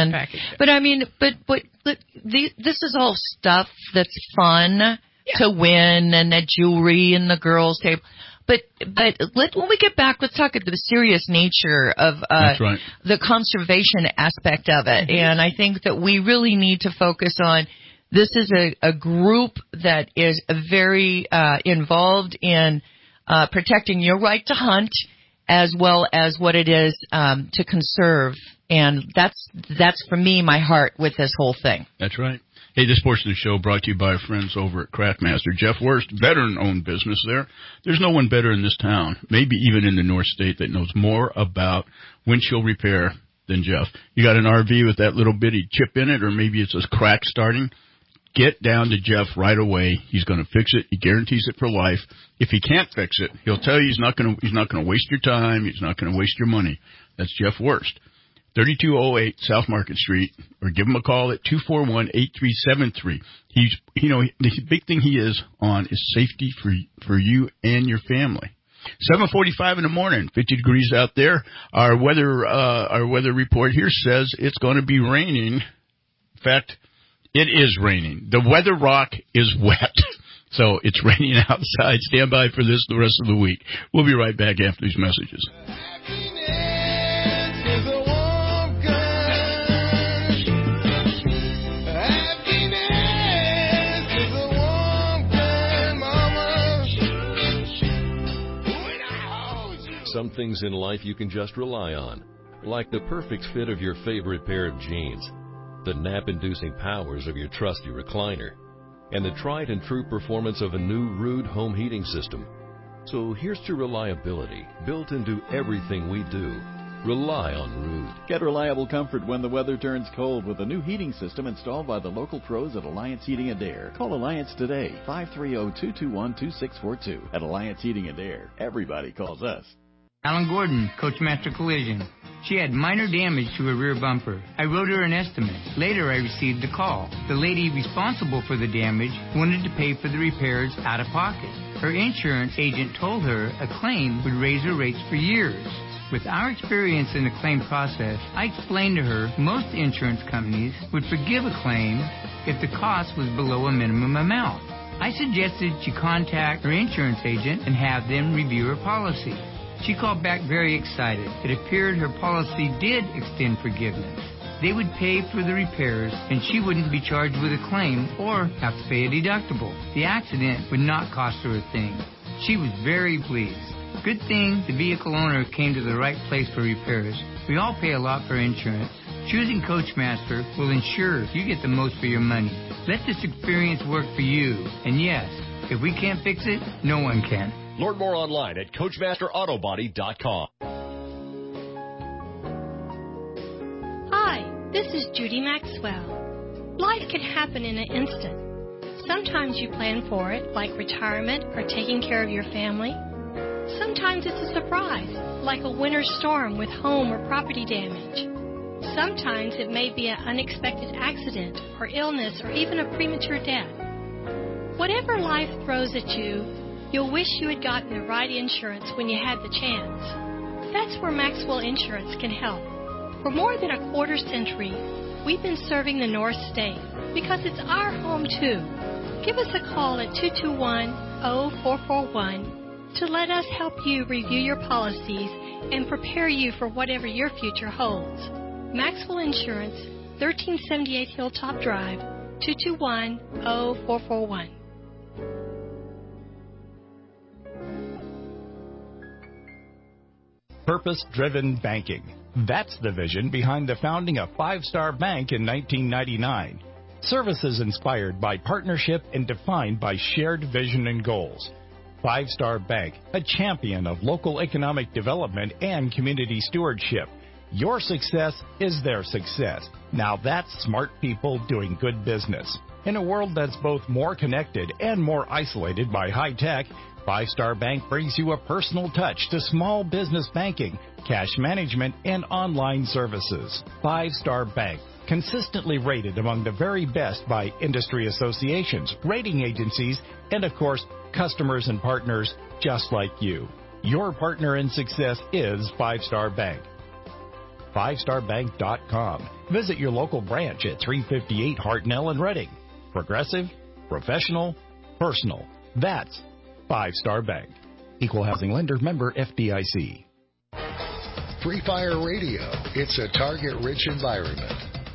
but this is all stuff that's fun to win, and that jewelry and the girls' table. But when we get back, let's talk about the serious nature of the conservation aspect of it. And I think that we really need to focus on. This is a group that is very involved in protecting your right to hunt, as well as what it is to conserve. And that's for me, my heart with this whole thing. That's right. Hey, this portion of the show brought to you by our friends over at Craftmaster. Jeff Wurst, veteran-owned business there. There's no one better in this town, maybe even in the North State, that knows more about windshield repair than Jeff. You got an RV with that little bitty chip in it, or maybe it's a crack starting. Get down to Jeff right away. He's going to fix it. He guarantees it for life. If he can't fix it, he'll tell you he's not going to waste your time. He's not going to waste your money. That's Jeff Wurst. 3208 South Market Street, or give him a call at 241-8373. The big thing he is on is safety for you and your family. 7:45 in the morning, 50 degrees out there. Our weather report here says it's going to be raining. In fact, it is raining. The weather rock is wet. So it's raining outside. Stand by for this the rest of the week. We'll be right back after these messages. Some things in life you can just rely on, like the perfect fit of your favorite pair of jeans, the nap-inducing powers of your trusty recliner, and the tried and true performance of a new Ruud home heating system. So here's to reliability built into everything we do. Rely on Ruud. Get reliable comfort when the weather turns cold with a new heating system installed by the local pros at Alliance Heating and Air. Call Alliance today, 530-221-2642. At Alliance Heating and Air, everybody calls us. Alan Gordon, Coachmaster Collision. She had minor damage to her rear bumper. I wrote her an estimate. Later, I received a call. The lady responsible for the damage wanted to pay for the repairs out of pocket. Her insurance agent told her a claim would raise her rates for years. With our experience in the claim process, I explained to her most insurance companies would forgive a claim if the cost was below a minimum amount. I suggested she contact her insurance agent and have them review her policy. She called back very excited. It appeared her policy did extend forgiveness. They would pay for the repairs, and she wouldn't be charged with a claim or have to pay a deductible. The accident would not cost her a thing. She was very pleased. Good thing the vehicle owner came to the right place for repairs. We all pay a lot for insurance. Choosing Coachmaster will ensure you get the most for your money. Let this experience work for you. And yes, if we can't fix it, no one can. Learn more online at CoachmasterAutobody.com. Hi, this is Judy Maxwell. Life can happen in an instant. Sometimes you plan for it, like retirement or taking care of your family. Sometimes it's a surprise, like a winter storm with home or property damage. Sometimes it may be an unexpected accident or illness or even a premature death. Whatever life throws at you, you'll wish you had gotten the right insurance when you had the chance. That's where Maxwell Insurance can help. For more than a quarter century, we've been serving the North State because it's our home too. Give us a call at 221-0441 to let us help you review your policies and prepare you for whatever your future holds. Maxwell Insurance, 1378 Hilltop Drive, 221-0441. Purpose-driven banking. That's the vision behind the founding of Five Star Bank in 1999. Services inspired by partnership and defined by shared vision and goals. Five Star Bank, a champion of local economic development and community stewardship. Your success is their success. Now that's smart people doing good business. In a world that's both more connected and more isolated by high tech, Five Star Bank brings you a personal touch to small business banking, cash management, and online services. Five Star Bank, consistently rated among the very best by industry associations, rating agencies, and of course, customers and partners just like you. Your partner in success is Five Star Bank. FiveStarBank.com. Visit your local branch at 358 Hartnell and Reading. Progressive, professional, personal. That's Five Star Bank. Equal housing lender, member FDIC. Free Fire Radio. It's a target-rich environment.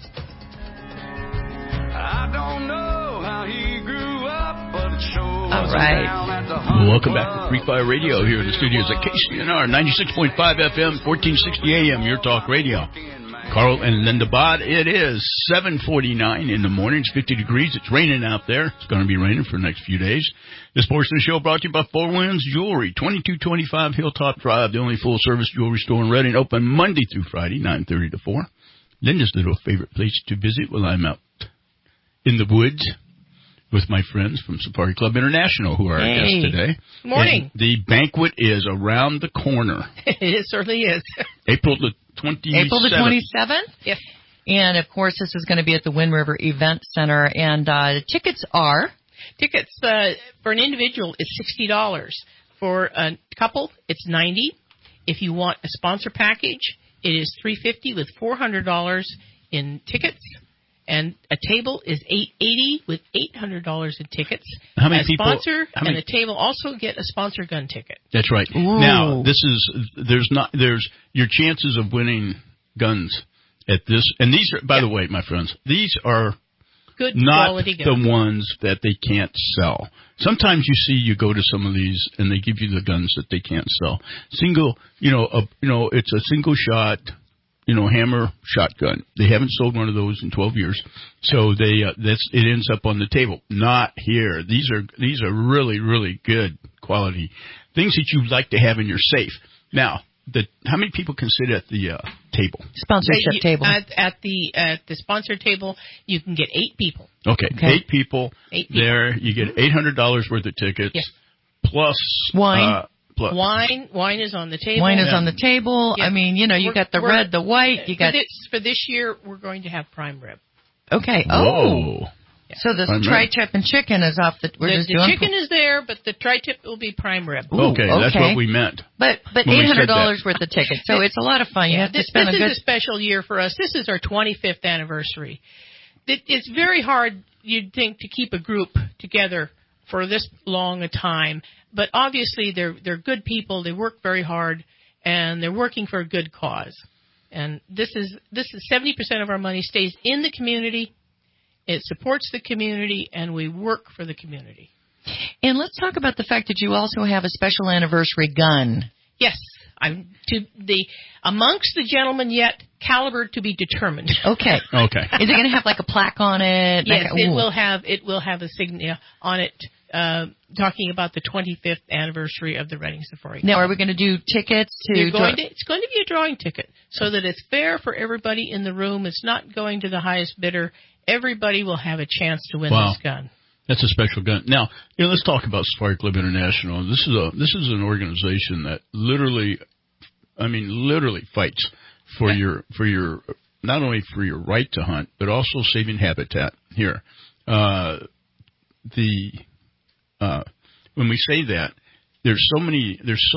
I don't know how he grew up, but it sure all right. Welcome back to Free Fire Radio here in the studios at KCNR 96.5 FM, 1460 AM, Your Talk Radio. Carl and Linda Bott. It is 7:49 in the morning. It's 50 degrees. It's raining out there. It's going to be raining for the next few days. This portion of the show brought to you by Four Winds Jewelry, 2225 Hilltop Drive, the only full-service jewelry store in Reading, open Monday through Friday, 9:30 to 4. Linda's little favorite place to visit while I'm out in the woods with my friends from Safari Club International, who are our guests today. Good morning. And the banquet is around the corner. It certainly is. April the 27th. April the 27th? Yes. And, of course, this is going to be at the Wind River Event Center. And the tickets are? Tickets for an individual is $60. For a couple, it's $90. If you want a sponsor package, it is $350 with $400 in tickets. And a table is $880 with $800 in tickets. How many people? Sponsor and a table also get a sponsor gun ticket. That's right. Ooh. Now, there's your chances of winning guns at this, and these are, by the way, my friends, these are good not quality guns. the ones that they can't sell. Sometimes you go to some of these and they give you the guns that they can't sell. Single, it's a single shot. Hammer shotgun. They haven't sold one of those in 12 years, so it ends up on the table. Not here. These are really, really good quality things that you'd like to have in your safe. Now, how many people can sit at the table? Sponsorship table. At the sponsor table, you can get 8 people. Okay. 8 people. 8 people. There, you get $800 worth of tickets. Yes. Plus wine. Wine is on the table. Wine is on the table. Yeah. I mean, you got the red, the white. You got for this year. We're going to have prime rib. Okay. Whoa. Yeah. So the tri-tip and chicken is off the. The chicken is there, but the tri-tip will be prime rib. Ooh, okay, that's what we meant. But $800 worth of tickets, so it's a lot of fun. You have to spend This is a special year for us. This is our 25th anniversary. It's very hard, you'd think, to keep a group together for this long a time. But obviously, they're good people. They work very hard, and they're working for a good cause. And this is 70% of our money stays in the community. It supports the community, and we work for the community. And let's talk about the fact that you also have a special anniversary gun. Yes, amongst the gentlemen yet, caliber to be determined. Okay. Okay. Is it going to have like a plaque on it? Yes, it will have a signature on it. Talking about the 25th anniversary of the Reading Safari Club. Now, are we going to do tickets to? It's going to be a drawing ticket so that it's fair for everybody in the room. It's not going to the highest bidder. Everybody will have a chance to win this gun. That's a special gun. Now, let's talk about Safari Club International. This is an organization that literally fights for your not only for your right to hunt, but also saving habitat here. When we say that, there's so many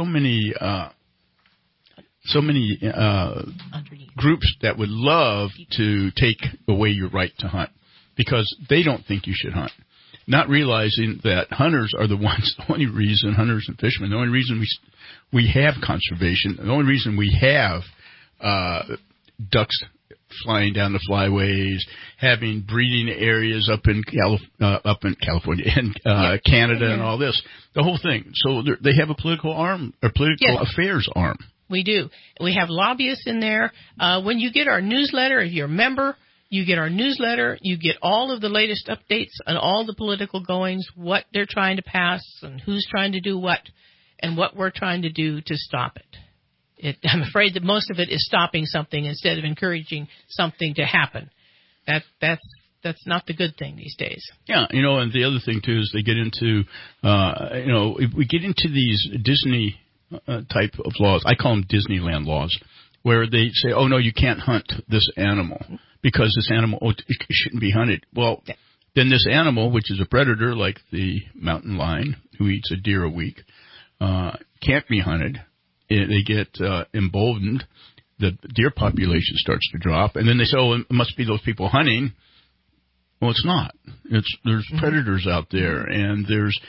groups that would love to take away your right to hunt because they don't think you should hunt, not realizing that hunters are the only reason, hunters and fishermen, the only reason we have conservation, the only reason we have ducks flying down the flyways, having breeding areas up in California and Canada and all this, the whole thing. So they have a political arm, or political affairs arm. We do. We have lobbyists in there. When you get our newsletter, if you're a member, you get our newsletter. You get all of the latest updates on all the political goings, what they're trying to pass, and who's trying to do what, and what we're trying to do to stop it. I'm afraid that most of it is stopping something instead of encouraging something to happen. That's not the good thing these days. Yeah, and the other thing too is they get into, if we get into these Disney type of laws, I call them Disneyland laws, where they say, oh no, you can't hunt this animal because this animal it shouldn't be hunted. Well, then this animal, which is a predator like the mountain lion who eats a deer a week, can't be hunted. They get emboldened. The deer population starts to drop, and then they say, "Oh, it must be those people hunting." Well, it's not. There's predators out there, and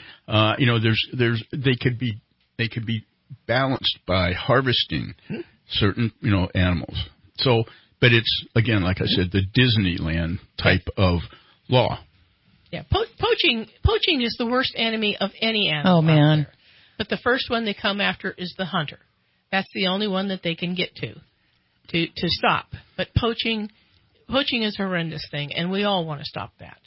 they could be balanced by harvesting certain animals. So, but it's again, like I said, the Disneyland type of law. Yeah, poaching is the worst enemy of any animal. Oh man! But the first one they come after is the hunter. That's the only one that they can get to. to stop. But poaching is a horrendous thing, and we all want to stop that.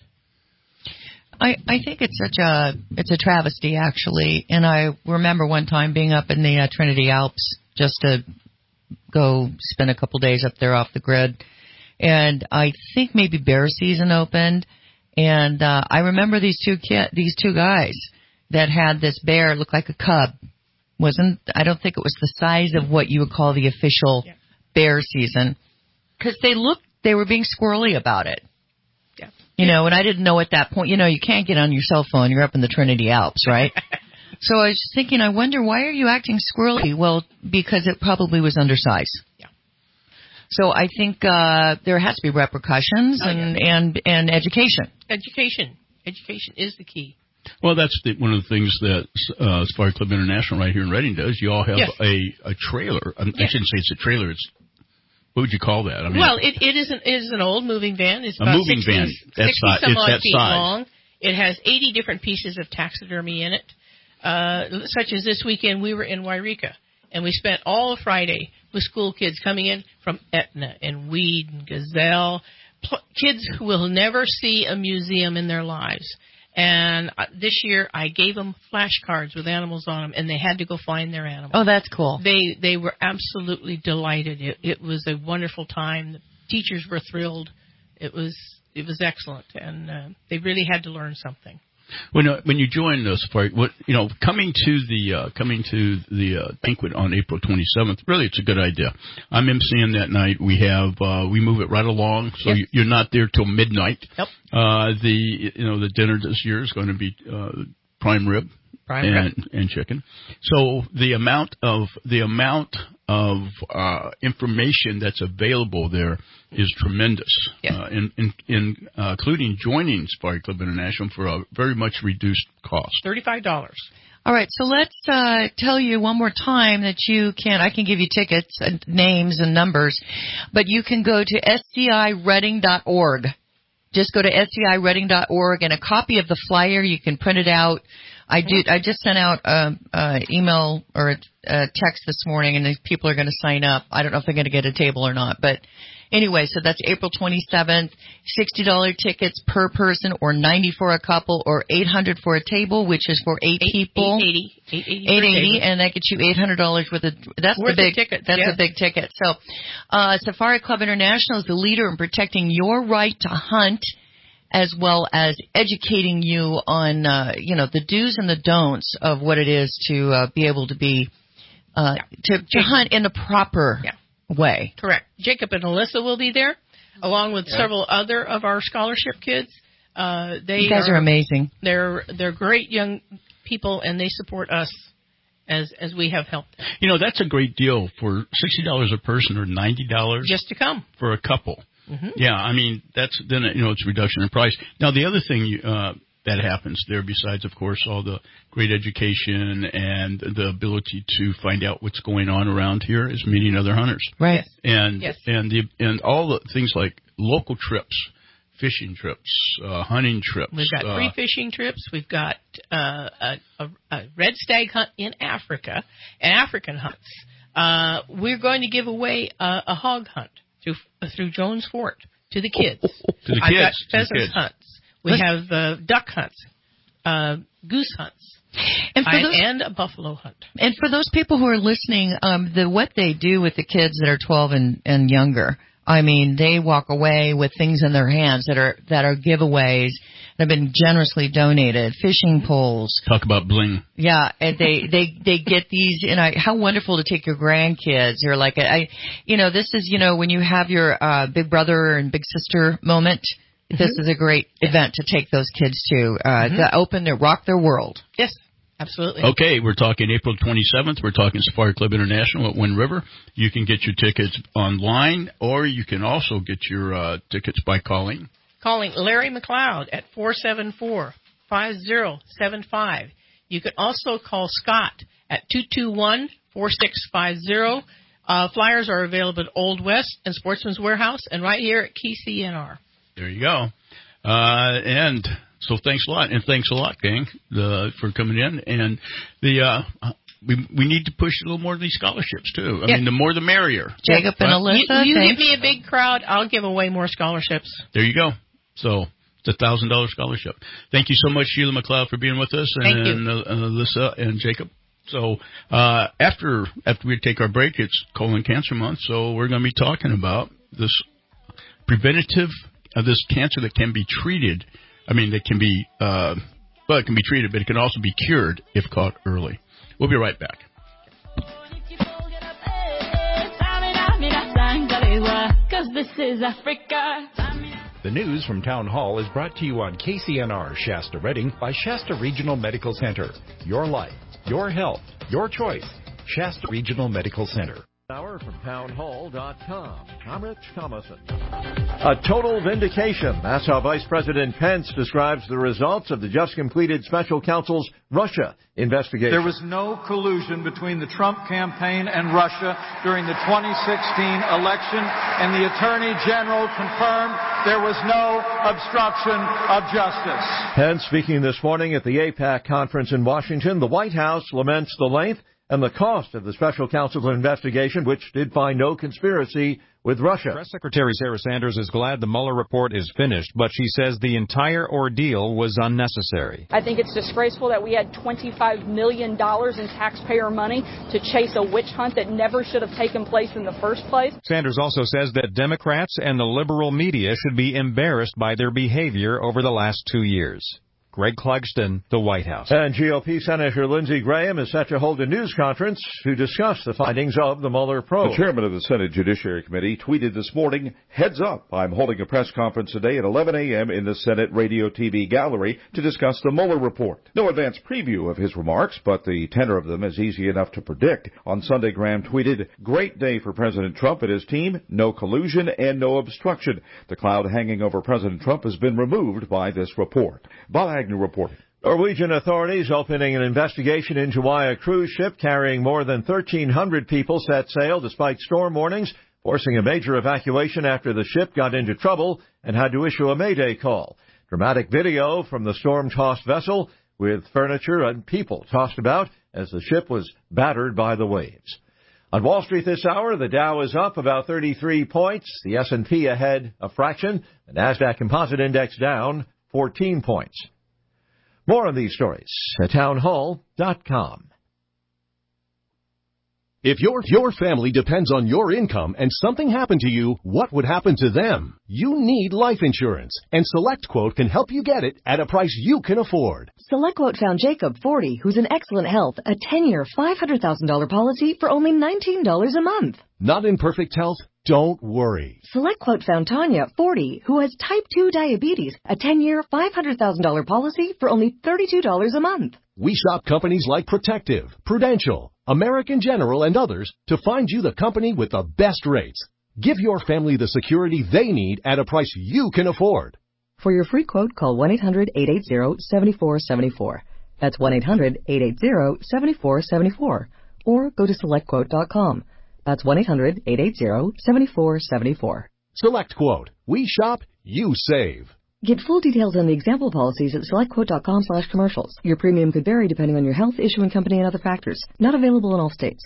I think it's a travesty, actually. And I remember one time being up in the Trinity Alps just to go spend a couple days up there off the grid. And I think maybe bear season opened. And I remember these two guys that had this bear look like a cub. I don't think it was the size of what you would call the official bear season, because they were being squirrely about it. Yeah. You know, and I didn't know at that point, you can't get on your cell phone. You're up in the Trinity Alps, right? So I was just thinking, I wonder, why are you acting squirrely? Well, because it probably was undersized. Yeah. So I think there has to be repercussions and education. Education is the key. Well, that's one of the things that Safari Club International right here in Reading does. You all have a trailer. I shouldn't say it's a trailer. It's, what would you call that? I mean, well, it is an old moving van. It's about 60 some odd feet long. It has 80 different pieces of taxidermy in it. Such as this weekend, we were in Wairika, and we spent all of Friday with school kids coming in from Etna and Weed and Gazelle, kids who will never see a museum in their lives. And this year, I gave them flashcards with animals on them, and they had to go find their animals. Oh, that's cool. They were absolutely delighted. It was a wonderful time. The teachers were thrilled. It was excellent, and they really had to learn something. When you join the Safari, coming to the banquet on April 27th, really it's a good idea. I'm emceeing that night. We move it right along, so you're not there till midnight. Yep. The dinner this year is going to be prime rib and chicken. So the amount of information that's available there is tremendous, including joining Safari Club International for a very much reduced cost. $35. All right, so let's tell you one more time that I can give you tickets, and names and numbers, but you can go to scireading.org. Just go to scireading.org, and a copy of the flyer, you can print it out. I just sent out an email or a text this morning, and these people are going to sign up. I don't know if they're going to get a table or not, but anyway, so that's April 27th. $60 tickets per person, or $90 for a couple, or $800 for a table, which is for 8 people. $880, and that gets you $800 worth of. That's the big ticket. That's a big ticket. So, Safari Club International is the leader in protecting your right to hunt, as well as educating you on, the do's and the don'ts of what it is to be able to be to hunt in the proper way. Correct. Jacob and Alyssa will be there, along with several other of our scholarship kids. You guys are amazing. They're great young people, and they support us as we have helped them. That's a great deal for $60 a person, or $90 just to come for a couple. Mm-hmm. Yeah, I mean, it's a reduction in price. Now, the other thing that happens there, besides, of course, all the great education and the ability to find out what's going on around here, is meeting other hunters. Right. And all the things like local trips, fishing trips, hunting trips. We've got free fishing trips. We've got a red stag hunt in Africa, and African hunts. We're going to give away a hog hunt through Jones Fort to the kids. I've got pheasant hunts. We have duck hunts, goose hunts, and a buffalo hunt. And for those people who are listening, what they do with the kids that are 12 and younger, I mean, they walk away with things in their hands that are giveaways that have been generously donated. Fishing poles. Talk about bling. Yeah, and they get these. How wonderful to take your grandkids. You're like, this is, when you have your big brother and big sister moment. Mm-hmm. This is a great event to take those kids to to rock their world. Yes. Absolutely. Okay, we're talking April 27th. We're talking Safari Club International at Wind River. You can get your tickets online, or you can also get your tickets by calling. Calling Larry McLeod at 474-5075. You can also call Scott at 221-4650. Flyers are available at Old West and Sportsman's Warehouse, and right here at KCNR. There you go. So thanks a lot, and thanks a lot, gang, for coming in. And we need to push a little more of these scholarships, too. I mean, the more the merrier. Jacob and Alyssa, you give me a big crowd, I'll give away more scholarships. There you go. So it's a $1,000 scholarship. Thank you so much, Sheila McLeod, for being with us, and Alyssa and Jacob. So after we take our break, it's colon cancer month, so we're going to be talking about this preventative of this cancer that can be treated. I mean, it can be it can be treated, but it can also be cured if caught early. We'll be right back. This is Africa. The news from Town Hall is brought to you on KCNR Shasta Redding by Shasta Regional Medical Center. Your life, your health, your choice. Shasta Regional Medical Center. Hour from townhall.com. I'm Rich Thomason. A total vindication. That's how Vice President Pence describes the results of the just completed special counsel's Russia investigation. There was no collusion between the Trump campaign and Russia during the 2016 election, and the Attorney General confirmed there was no obstruction of justice. Pence speaking this morning at the AIPAC conference in Washington. The White House laments the length and the cost of the special counsel's investigation, which did find no conspiracy with Russia. Press Secretary Sarah Sanders is glad the Mueller report is finished, but she says the entire ordeal was unnecessary. I think it's disgraceful that we had $25 million in taxpayer money to chase a witch hunt that never should have taken place in the first place. Sanders also says that Democrats and the liberal media should be embarrassed by their behavior over the last 2 years. Greg Clugston, the White House. And GOP Senator Lindsey Graham is set to hold a news conference to discuss the findings of the Mueller probe. The chairman of the Senate Judiciary Committee tweeted this morning, "Heads up, I'm holding a press conference today at 11 a.m. in the Senate Radio TV gallery to discuss the Mueller report." No advance preview of his remarks, but the tenor of them is easy enough to predict. On Sunday, Graham tweeted, "Great day for President Trump and his team. No collusion and no obstruction. The cloud hanging over President Trump has been removed by this report." Bob Agnew reporting. Norwegian authorities opening an investigation into why a cruise ship carrying more than 1,300 people set sail despite storm warnings, forcing a major evacuation after the ship got into trouble and had to issue a mayday call. Dramatic video from the storm-tossed vessel with furniture and people tossed about as the ship was battered by the waves. On Wall Street this hour, the Dow is up about 33 points, the S&P ahead a fraction, the NASDAQ Composite Index down 14 points. More on these stories at townhall.com. If your family depends on your income and something happened to you, what would happen to them? You need life insurance, and SelectQuote can help you get it at a price you can afford. SelectQuote found Jacob, 40, who's in excellent health, a 10-year, $500,000 policy for only $19 a month. Not in perfect health? Don't worry. SelectQuote found Tanya, 40, who has type 2 diabetes, a 10-year, $500,000 policy for only $32 a month. We shop companies like Protective, Prudential, American General, and others to find you the company with the best rates. Give your family the security they need at a price you can afford. For your free quote, call 1-800-880-7474. That's 1-800-880-7474. Or go to SelectQuote.com. That's 1-800-880-7474. SelectQuote. We shop, you save. Get full details on the example policies at SelectQuote.com/commercials. Your premium could vary depending on your health, issuing company, and other factors. Not available in all states.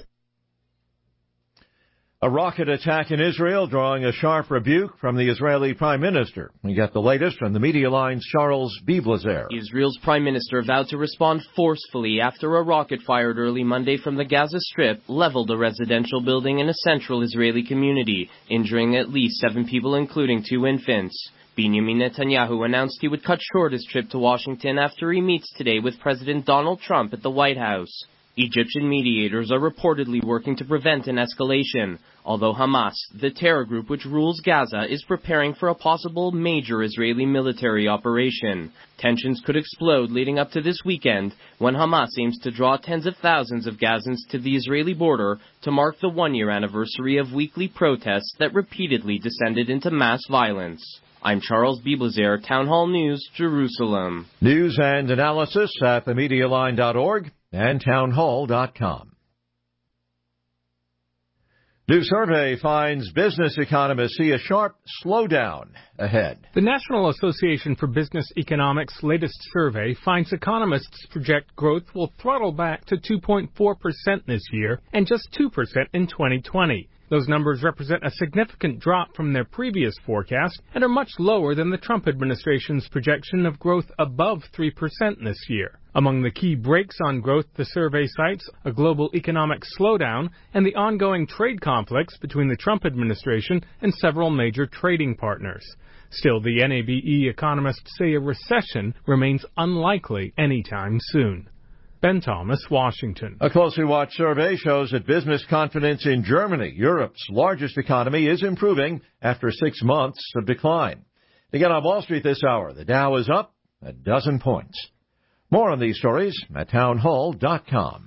A rocket attack in Israel drawing a sharp rebuke from the Israeli Prime Minister. We get the latest from the Media Line's Charles Biblazer. Israel's Prime Minister vowed to respond forcefully after a rocket fired early Monday from the Gaza Strip leveled a residential building in a central Israeli community, injuring at least 7 people, including 2 infants. Benjamin Netanyahu announced he would cut short his trip to Washington after he meets today with President Donald Trump at the White House. Egyptian mediators are reportedly working to prevent an escalation, although Hamas, the terror group which rules Gaza, is preparing for a possible major Israeli military operation. Tensions could explode leading up to this weekend when Hamas aims to draw tens of thousands of Gazans to the Israeli border to mark the 1-year anniversary of weekly protests that repeatedly descended into mass violence. I'm Charles Biblazer, Town Hall News, Jerusalem. News and analysis at themedialine.org and townhall.com. New survey finds business economists see a sharp slowdown ahead. The National Association for Business Economics' latest survey finds economists project growth will throttle back to 2.4% this year and just 2% in 2020. Those numbers represent a significant drop from their previous forecast and are much lower than the Trump administration's projection of growth above 3% this year. Among the key brakes on growth, the survey cites a global economic slowdown and the ongoing trade conflicts between the Trump administration and several major trading partners. Still, the NABE economists say a recession remains unlikely anytime soon. Ben Thomas, Washington. A closely watched survey shows that business confidence in Germany, Europe's largest economy, is improving after 6 months of decline. Again, on Wall Street this hour, the Dow is up a dozen points. More on these stories at townhall.com.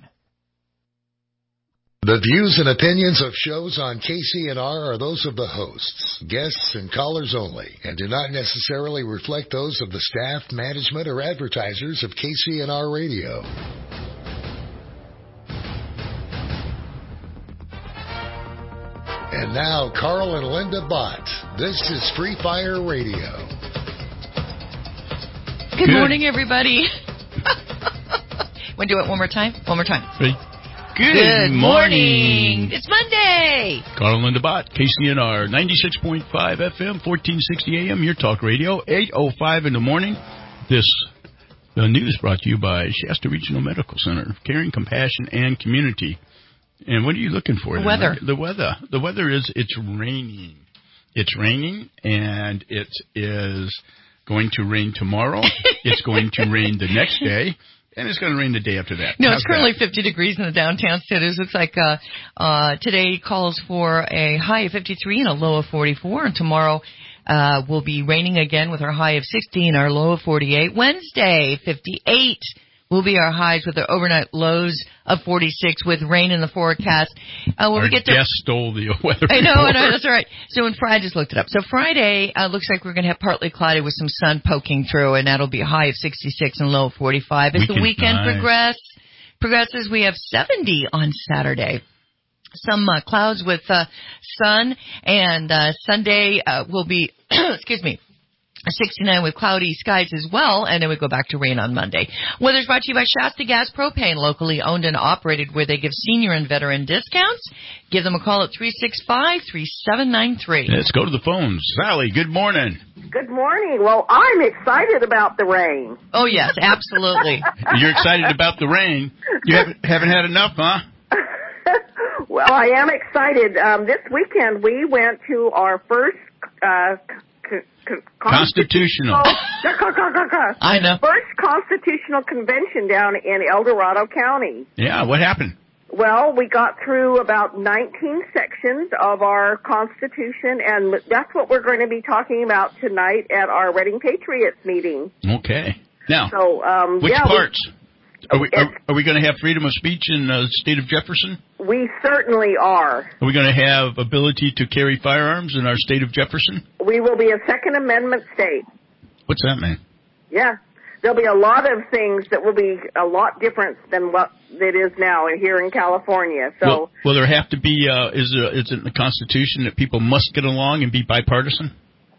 The views and opinions of shows on KCNR are those of the hosts, guests, and callers only, and do not necessarily reflect those of the staff, management, or advertisers of KCNR Radio. And now, Carl and Linda Bott. This is Free Fire Radio. Good morning, everybody. Want to do it one more time? One more time. Three. Good morning. It's Monday. Carl and Linda Bott, KCNR, 96.5 FM, 1460 AM, your talk radio, 8:05 in the morning. The news brought to you by Shasta Regional Medical Center, caring, compassion, and community. And what are you looking for? Weather. The weather. The weather is, it's raining. It's raining, and it is going to rain tomorrow. It's going to rain the next day. And it's going to rain the day after that. No, it's currently 50 degrees in the downtown cities. Looks like today calls for a high of 53 and a low of 44. And tomorrow will be raining again with our high of 60 and our low of 48. Wednesday, 58 will be our highs with our overnight lows of 46 with rain in the forecast. Our guest stole the weather report. I know, that's all right. So I just looked it up. So Friday looks like we're going to have partly cloudy with some sun poking through, and that'll be a high of 66 and low of 45. As the weekend progresses, we have 70 on Saturday. Some clouds with sun, and Sunday will be, 69 with cloudy skies as well, and then we go back to rain on Monday. Weather's brought to you by Shasta Gas Propane, locally owned and operated, where they give senior and veteran discounts. Give them a call at 365-3793. Let's go to the phones. Sally, good morning. Good morning. Well, I'm excited about the rain. Oh, yes, absolutely. You're excited about the rain. You haven't had enough, huh? Well, I am excited. This weekend, we went to our first constitutional. I know. First constitutional convention down in El Dorado County. Yeah, what happened? Well, we got through about 19 sections of our Constitution, and that's what we're going to be talking about tonight at our Reading Patriots meeting. Okay. Now, which yeah, parts? Are we going to have freedom of speech in the state of Jefferson? We certainly are. Are we going to have ability to carry firearms in our state of Jefferson? We will be a Second Amendment state. What's that mean? Yeah. There'll be a lot of things that will be a lot different than what it is now here in California. So, will there have to be, is it in the Constitution that people must get along and be bipartisan?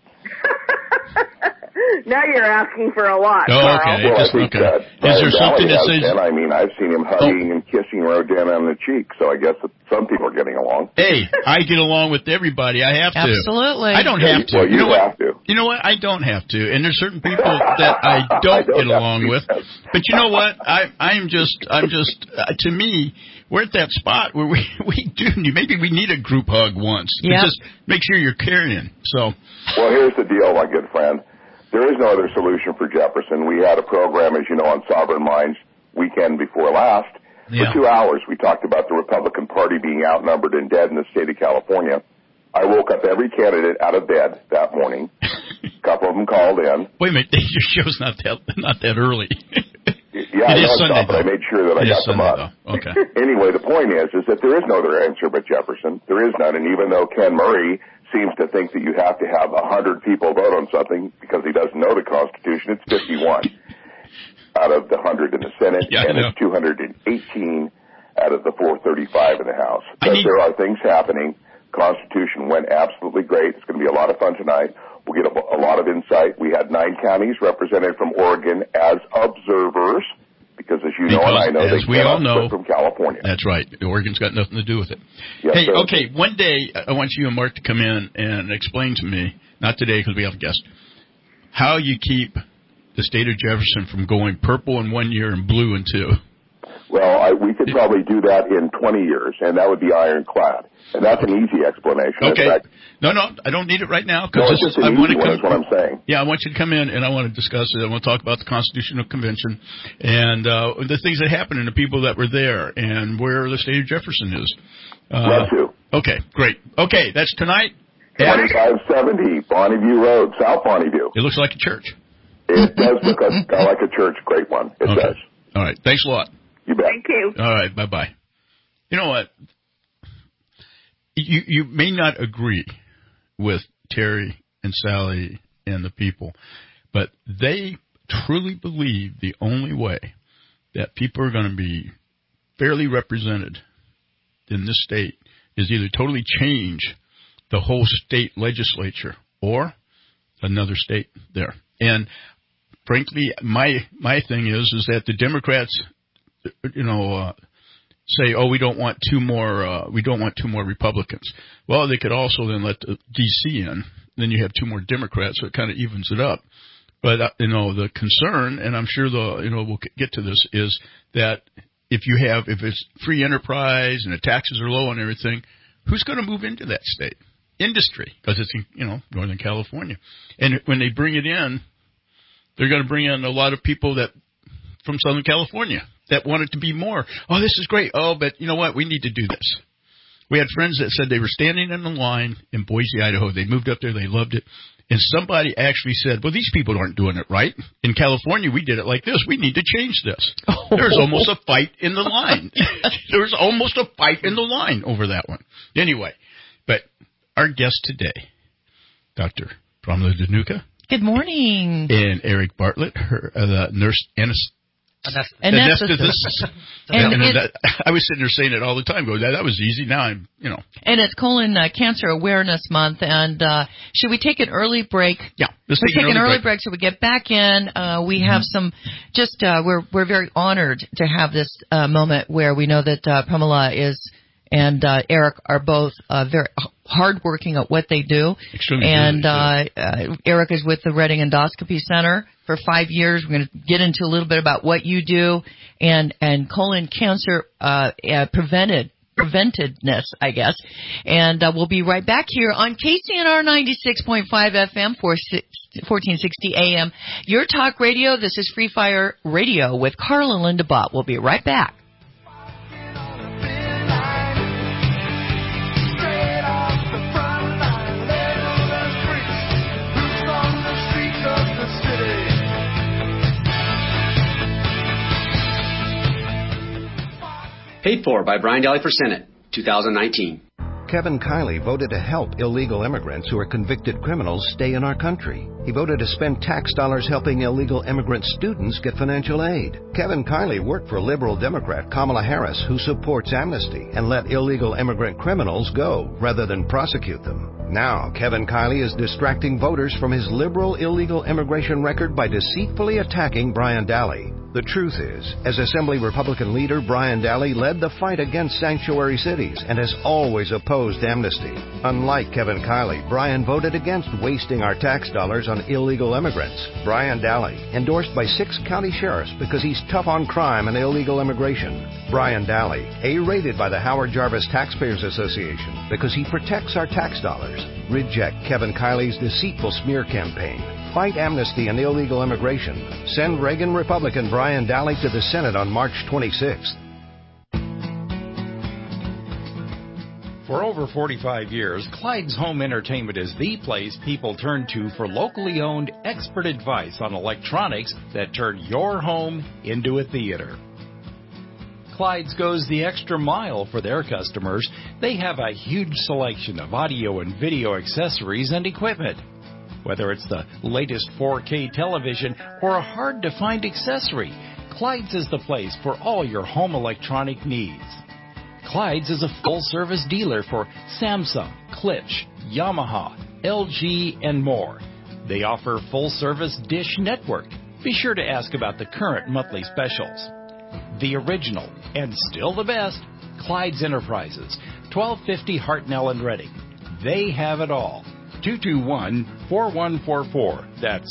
Now you're asking for a lot, Oh, Carl. okay. Well, Is there something that says... I mean, I've seen him hugging and kissing Rodan on the cheek, so I guess some people are getting along. Hey, I get along with everybody. I have to. Absolutely. I don't have to. Well, you have to. You know what? I don't have to. And there's certain people that I don't get along with. But you know what? I'm just, to me, we're at that spot where we do, maybe we need a group hug once. Yeah. Just make sure you're carrying. So. Well, here's the deal, my good friend. There is no other solution for Jefferson. We had a program, as you know, on Sovereign Minds weekend before last. Yeah. For 2 hours, we talked about the Republican Party being outnumbered and dead in the state of California. I woke up every candidate out of bed that morning. A couple of them called in. Wait a minute, your show's not that early. Yeah, it is it's Sunday, not, but I made sure that I got them up. Okay. Anyway, the point is that there is no other answer but Jefferson. There is none, and even though Ken Murray seems to think that you have to have 100 people vote on something because he doesn't know the Constitution, it's 51 out of the 100 in the Senate, and it's 218 out of the 435 in the House. But there are things happening Constitution went absolutely great. It's going to be a lot of fun tonight. We'll get a lot of insight. We had 9 counties represented from Oregon as observers, because as you know and I know, as they we all cannot know, quit from California. That's right. Oregon's got nothing to do with it. Yes, hey, sir. okay, one day I want you and Mark to come in and explain to me, not today because we have a guest, how you keep the state of Jefferson from going purple in 1 year and blue in 2. Well, we could probably do that in 20 years, and that would be ironclad. And that's an easy explanation. Okay. In fact, No, I don't need it right now. no, it's just an easy one, is what I'm saying. Yeah, I want you to come in, and I want to discuss it. I want to talk about the Constitutional Convention and the things that happened and the people that were there and where the state of Jefferson is. Love to. Okay, great. Okay, that's tonight. 2570 Bonneview Road, South Bonneview. It looks like a church. It does look like a church. Great one. It does. All right. Thanks a lot. You bet. Thank you. All right. Bye-bye. You know what? You may not agree with Terry and Sally and the people, but they truly believe the only way that people are going to be fairly represented in this state is either totally change the whole state legislature or another state there. And frankly, my thing is that the Democrats, say, oh, we don't want two more Republicans. Well, they could also then let the D.C. in. Then you have 2 more Democrats, so it kind of evens it up. But the concern, and I'm sure we'll get to this, is that if it's free enterprise and the taxes are low and everything, who's going to move into that state? Industry, because it's in Northern California. And when they bring it in, they're going to bring in a lot of people from Southern California that want it to be more. Oh, this is great. Oh, but you know what? We need to do this. We had friends that said they were standing in the line in Boise, Idaho. They moved up there. They loved it. And somebody actually said, well, these people aren't doing it right. In California, we did it like this. We need to change this. There's almost a fight in the line. There was almost a fight in the line over that one. Anyway, but our guest today, Dr. Pramila Dhanuka. Good morning. And Eric Bartlett, the nurse anesthetist. I was sitting there saying it all the time. Go, that was easy. Now I'm. And it's Colon Cancer Awareness Month. And should we take an early break? Yeah, let's take an early break so we get back in. We have some. We're very honored to have this moment where we know that Pramila and Eric are both very hardworking at what they do. Extremely. And Eric is with the Reading Endoscopy Center for 5 years. We're going to get into a little bit about what you do and colon cancer preventedness, I guess. And we'll be right back here on KCNR 96.5 FM, 1460 AM. Your talk radio. This is Free Fire Radio with Carl and Linda Bott. We'll be right back. Paid for by Brian Daly for Senate, 2019. Kevin Kiley voted to help illegal immigrants who are convicted criminals stay in our country. He voted to spend tax dollars helping illegal immigrant students get financial aid. Kevin Kiley worked for liberal Democrat Kamala Harris, who supports amnesty and let illegal immigrant criminals go rather than prosecute them. Now, Kevin Kiley is distracting voters from his liberal illegal immigration record by deceitfully attacking Brian Daly. The truth is, as Assembly Republican leader, Brian Daly led the fight against sanctuary cities and has always opposed amnesty. Unlike Kevin Kiley, Brian voted against wasting our tax dollars on illegal immigrants. Brian Daly, endorsed by 6 county sheriffs because he's tough on crime and illegal immigration. Brian Daly, A-rated by the Howard Jarvis Taxpayers Association because he protects our tax dollars. Reject Kevin Kiley's deceitful smear campaign. Fight amnesty and illegal immigration. Send Reagan Republican Brian Daly to the Senate on March 26th. For over 45 years, Clyde's Home Entertainment is the place people turn to for locally owned expert advice on electronics that turn your home into a theater. Clyde's goes the extra mile for their customers. They have a huge selection of audio and video accessories and equipment. Whether it's the latest 4K television or a hard-to-find accessory, Clyde's is the place for all your home electronic needs. Clyde's is a full-service dealer for Samsung, Klipsch, Yamaha, LG, and more. They offer full-service Dish Network. Be sure to ask about the current monthly specials. The original, and still the best, Clyde's Enterprises, 1250 Hartnell and Reading. They have it all. 221-4144. That's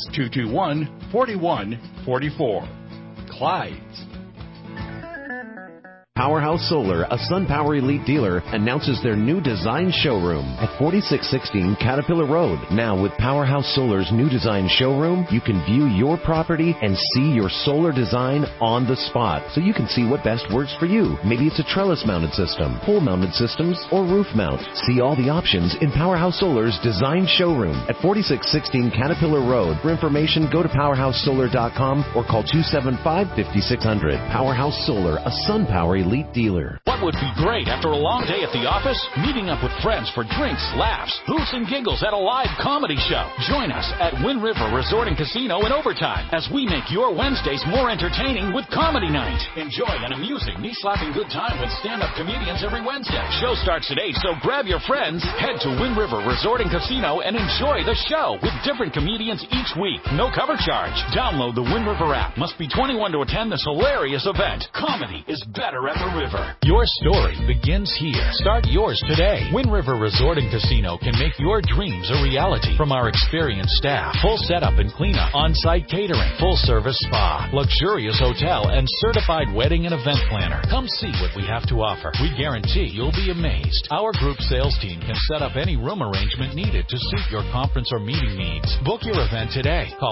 221-4144. Clyde's. Powerhouse Solar, a SunPower Elite dealer, announces their new design showroom at 4616 Caterpillar Road. Now, with Powerhouse Solar's new design showroom, you can view your property and see your solar design on the spot, so you can see what best works for you. Maybe it's a trellis-mounted system, pole-mounted systems, or roof mount. See all the options in Powerhouse Solar's design showroom at 4616 Caterpillar Road. For information, go to powerhousesolar.com or call 275-5600. Powerhouse Solar, a SunPower Elite dealer. What would be great after a long day at the office? Meeting up with friends for drinks, laughs, hoots, and giggles at a live comedy show. Join us at Wind River Resort and Casino in Overtime as we make your Wednesdays more entertaining with Comedy Night. Enjoy an amusing, knee-slapping good time with stand-up comedians every Wednesday. Show starts at 8, so grab your friends, head to Wind River Resort and Casino, and enjoy the show with different comedians each week. No cover charge. Download the Wind River app. Must be 21 to attend this hilarious event. Comedy is better at the river. Your story begins here. Start yours today. Wind River Resort and Casino can make your dreams a reality. From our experienced staff, full setup and cleanup, on-site catering, full-service spa, luxurious hotel, and certified wedding and event planner. Come see what we have to offer. We guarantee you'll be amazed. Our group sales team can set up any room arrangement needed to suit your conference or meeting needs. Book your event today. Call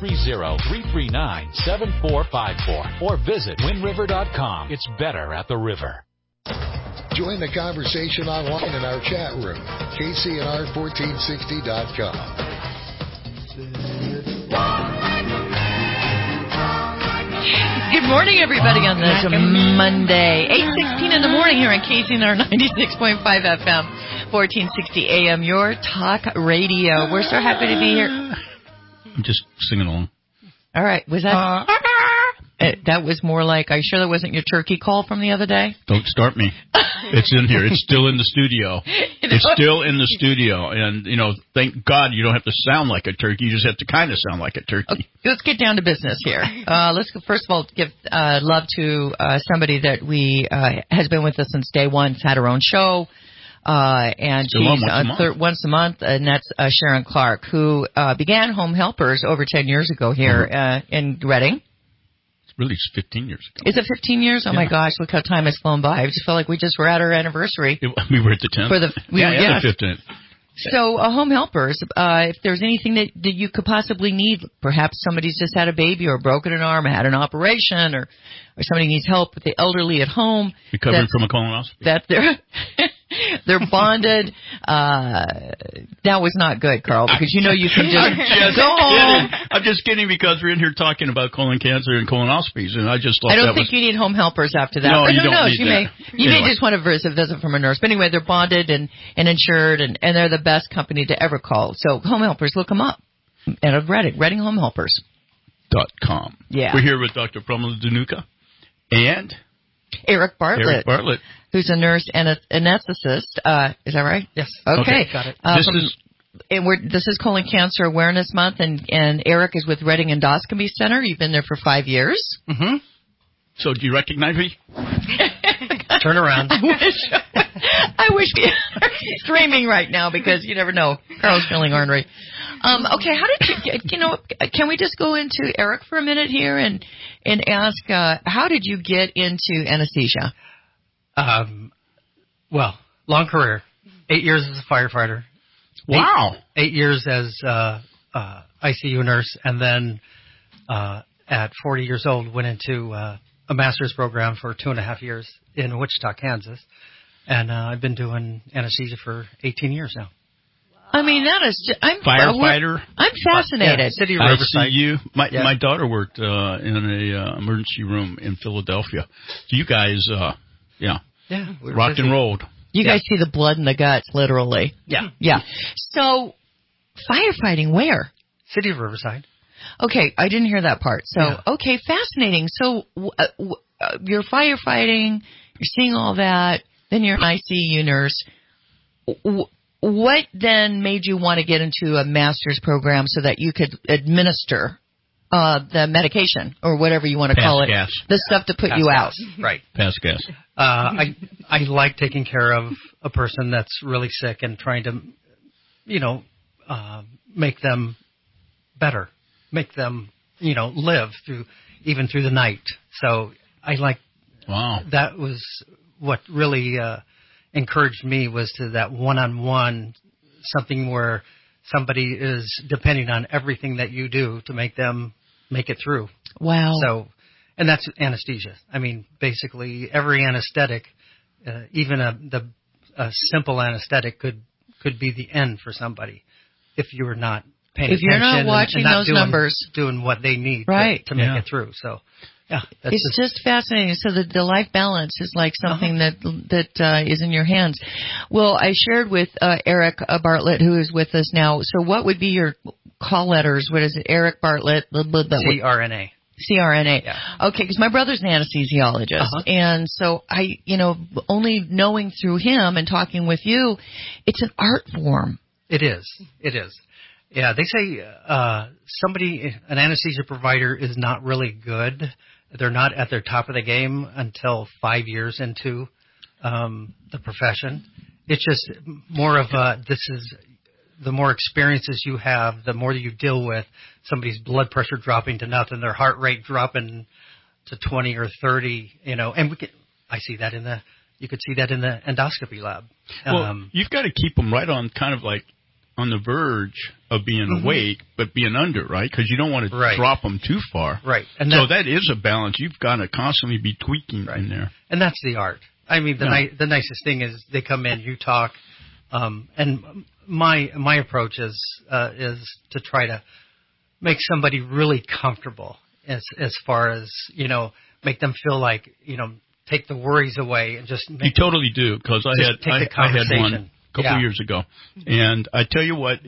530-339-7454 or visit windriver.com. It's better at the river. Join the conversation online in our chat room, kcnr1460.com. Good morning, everybody, on this Monday, 8:16 in the morning here on KCNR 96.5 FM, 1460 AM, your talk radio. We're so happy to be here. I'm just singing along. All right, was that... that was more like, are you sure that wasn't your turkey call from the other day? Don't start me. It's in here. It's still in the studio. It's still in the studio. And, thank God you don't have to sound like a turkey. You just have to kind of sound like a turkey. Okay, let's get down to business here. Let's go, first of all, give love to somebody that has been with us since day one. Has had her own show. And she's once a month, and that's Sharon Clark, who began Home Helpers over 10 years ago here in Reading. Really, it's 15 years ago. Is it 15 years? Oh, my gosh, look how time has flown by. I just felt like we just were at our anniversary. We were at the 10th. The 15th. So, Home Helpers, if there's anything that you could possibly need, perhaps somebody's just had a baby or broken an arm or had an operation, or somebody needs help with the elderly at home. Recovering from a colonoscopy. That they're bonded. That was not good, Carl, because you can just go home. I'm just kidding because we're in here talking about colon cancer and colonoscopies, and I just thought I don't think you need Home Helpers after that. No, but you who don't knows? need You may just want to visit from a nurse. But anyway, they're bonded and insured, and they're the best company to ever call. So Home Helpers, look them up. And I've read it, Reading Home Helpers. .com. Yeah. We're here with Dr. Pramila Dhanuka and Eric Bartlett. Who's a nurse and an anesthetist. Is that right? Yes. Okay. Got it. This is Colon Cancer Awareness Month, and Eric is with Reading Endoscopy Center. You've been there for 5 years. Mm-hmm. So do you recognize me? Turn around. I wish we were streaming right now because you never know. Carl's feeling ornery. Okay, how did you can we just go into Eric for a minute here and ask, how did you get into anesthesia? Well, long career. 8 years as a firefighter. Wow. 8 years as ICU nurse, and then at 40 years old went into a master's program for 2.5 years in Wichita, Kansas. And I've been doing anesthesia for 18 years now. I mean, that is just, firefighter. I'm fascinated. Yeah, City of Riverside. ICU. My daughter worked in a emergency room in Philadelphia. So you guys, rocked and rolled. You guys see the blood in the guts, literally. Yeah. Yeah. So, firefighting where? City of Riverside. Okay, I didn't hear that part. So, okay, fascinating. So, you're firefighting, you're seeing all that, Then you're an ICU nurse. What then made you want to get into a master's program so that you could administer the medication or whatever you want to call it, gas. the stuff to put Pass you gas. out? Right. Pass gas. I like taking care of a person that's really sick and trying to, make them better, make them, live through the night. So I like. Wow. That was what really encouraged me, was to that one-on-one, something where somebody is depending on everything that you do to make them make it through. Wow. So, and that's anesthesia. I mean, basically every anesthetic, even a simple anesthetic could be the end for somebody if you were not paying attention. If you're not watching and not those doing, numbers. doing what they need to make it through. So, yeah. It's just fascinating. So the life balance is like something that is in your hands. Well, I shared with Eric Bartlett, who is with us now. So what would be your call letters? What is it? Eric Bartlett. CRNA. CRNA. Yeah. Okay, because my brother's an anesthesiologist. And so I, only knowing through him and talking with you, it's an art form. It is. Yeah, they say an anesthesia provider is not really good. They're not at their top of the game until 5 years into the profession. It's just more of the more experiences you have, the more that you deal with somebody's blood pressure dropping to nothing, their heart rate dropping to 20 or 30, and I see that you could see that in the endoscopy lab. Well, you've got to keep them right on, kind of like on the verge of being awake, but being under, right? Because you don't want to drop them too far. Right. And so that is a balance. You've got to constantly be tweaking in there. And that's the art. I mean, the nicest thing is they come in, you talk, and my approach is to try to make somebody really comfortable as far as, make them feel like, take the worries away and just You totally do, because I had one a couple years ago, and I tell you what,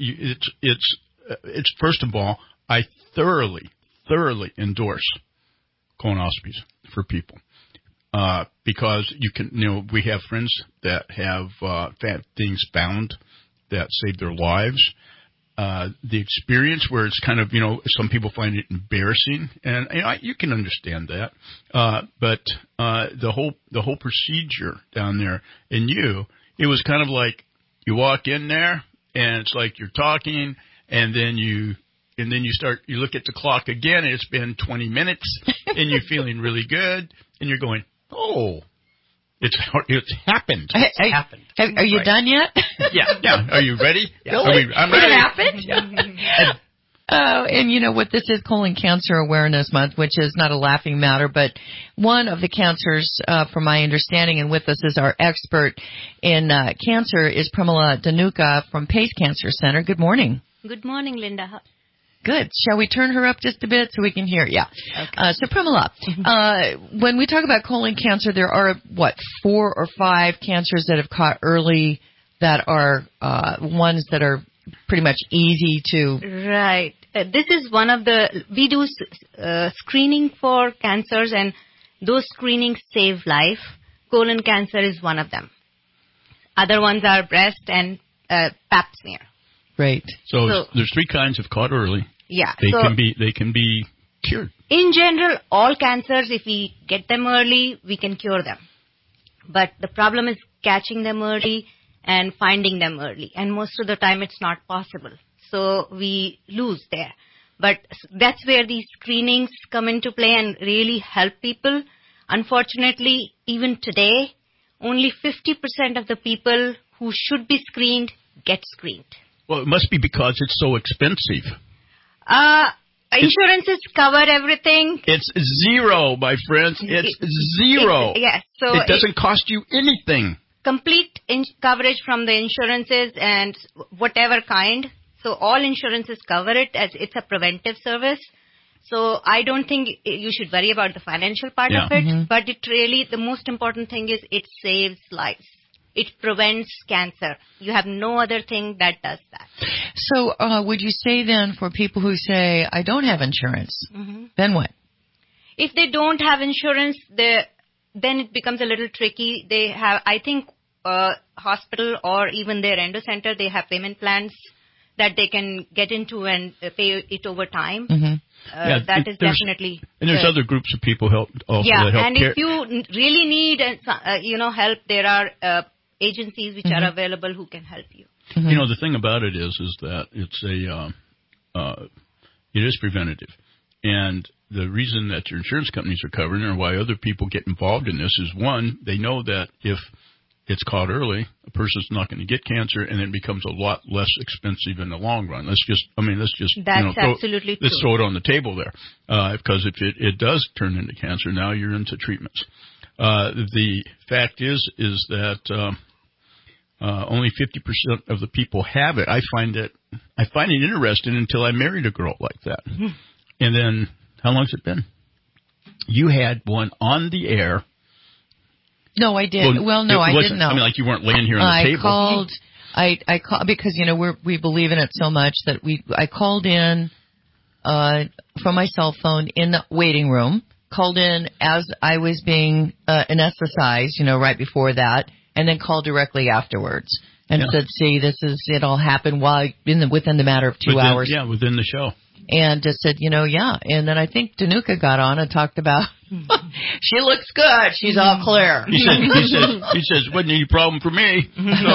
it's first of all, I thoroughly endorse colonoscopies for people, because you can, we have friends that have things found that saved their lives. The experience where it's kind of, some people find it embarrassing, and you can understand that. But the whole procedure down there, and it was kind of like you walk in there, and it's like you're talking, and then you look at the clock again, and it's been 20 minutes, and you're feeling really good, and you're going, oh. It's happened. It's happened. Are you done yet? Yeah. Are you ready? Yeah. I'm ready. It happened? Yeah. And what this is Colon Cancer Awareness Month, which is not a laughing matter, but one of the cancers, from my understanding, and with us is our expert in cancer, is Pramila Dhanuka from Pace Cancer Center. Good morning. Good morning, Linda. Good. Shall we turn her up just a bit so we can hear? Yeah. Okay. So Pramila, when we talk about colon cancer, there are 4 or 5 cancers that have caught early that are ones that are pretty much easy to. Right. This is one of we do screening for cancers, and those screenings save life. Colon cancer is one of them. Other ones are breast and pap smear. Right. So there's 3 kinds of caught early. Yeah. They can be cured. In general, all cancers, if we get them early, we can cure them. But the problem is catching them early and finding them early. And most of the time it's not possible. So we lose there. But that's where these screenings come into play and really help people. Unfortunately, even today, only 50% of the people who should be screened get screened. Well, it must be because it's so expensive. Insurances cover everything. It's zero, my friends. It's zero. Yes. So it doesn't cost you anything. Complete coverage from the insurances and whatever kind. So all insurances cover it as it's a preventive service. So I don't think you should worry about the financial part of it. But the most important thing is it saves lives. It prevents cancer. You have no other thing that does that. So would you say then for people who say, I don't have insurance, then what? If they don't have insurance, then it becomes a little tricky. I think hospital or even their endo center, they have payment plans that they can get into and pay it over time. That is definitely. And there's other groups of people help also that help. And if you really need help, there are agencies which are available who can help you. You know, the thing about it is that it's it is preventative. And the reason that your insurance companies are covering it, or why other people get involved in this, is one, they know that if it's caught early, a person's not going to get cancer, and it becomes a lot less expensive in the long run. Let's just That's absolutely let's throw it on the table there, because if it does turn into cancer, now you're into treatments. The fact is that only 50% of the people have it. I find it interesting until I married a girl like that, and then how long's it been? You had one on the air. No, I did. Well, no, I didn't know. I mean, like you weren't laying here on the table. I called because, we believe in it so much that I called in from my cell phone in the waiting room, called in as I was being anesthetized, right before that, and then called directly afterwards and said, see, it all happened within the matter of 2 hours. Yeah, within the show. And just said, and then I think Danuka got on and talked about, she looks good, she's all clear. He says, wasn't any problem for me.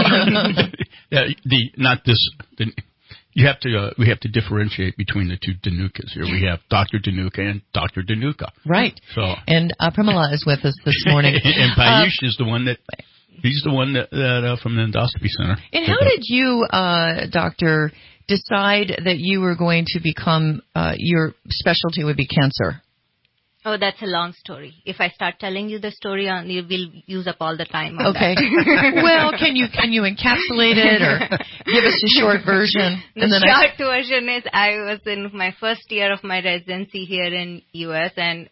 We have to differentiate between the two Danukas here. We have Dr. Danuka and Dr. Danuka. Right. So. And Pramila is with us this morning. And Payush is the one he's the one that from the endoscopy center. And how did you, Doctor, decide that you were going to become, your specialty would be cancer? Oh, that's a long story. If I start telling you the story, you will use up all the time. Okay. Well, can you encapsulate it or give us a short version? The short version is I was in my first year of my residency here in U.S. and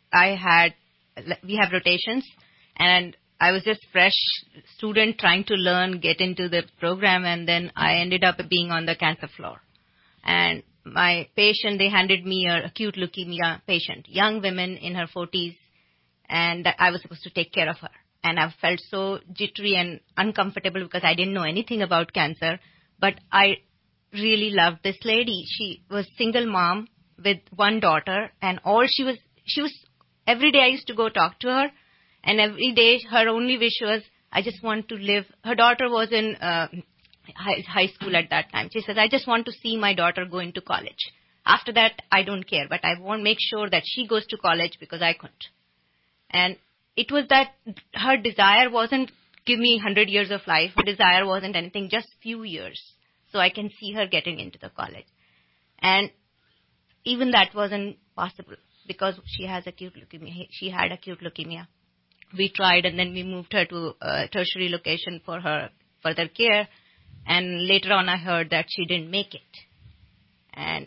we have rotations, and I was just fresh student trying to learn, get into the program, and then I ended up being on the cancer floor. And my patient, they handed me an acute leukemia patient, young woman in her 40s, and I was supposed to take care of her. And I felt so jittery and uncomfortable because I didn't know anything about cancer, but I really loved this lady. She was single mom with one daughter, and she was every day I used to go talk to her, and every day her only wish was, I just want to live. Her daughter was in high school at that time. She says, I just want to see my daughter go into college. After that, I don't care, but I want to make sure that she goes to college because I couldn't. And it was that her desire wasn't give me 100 years of life. Her desire wasn't anything, just few years. So I can see her getting into the college. And even that wasn't possible because she has acute leukemia. She had acute leukemia. We tried, and then we moved her to a tertiary location for her further care. And later on, I heard that she didn't make it. And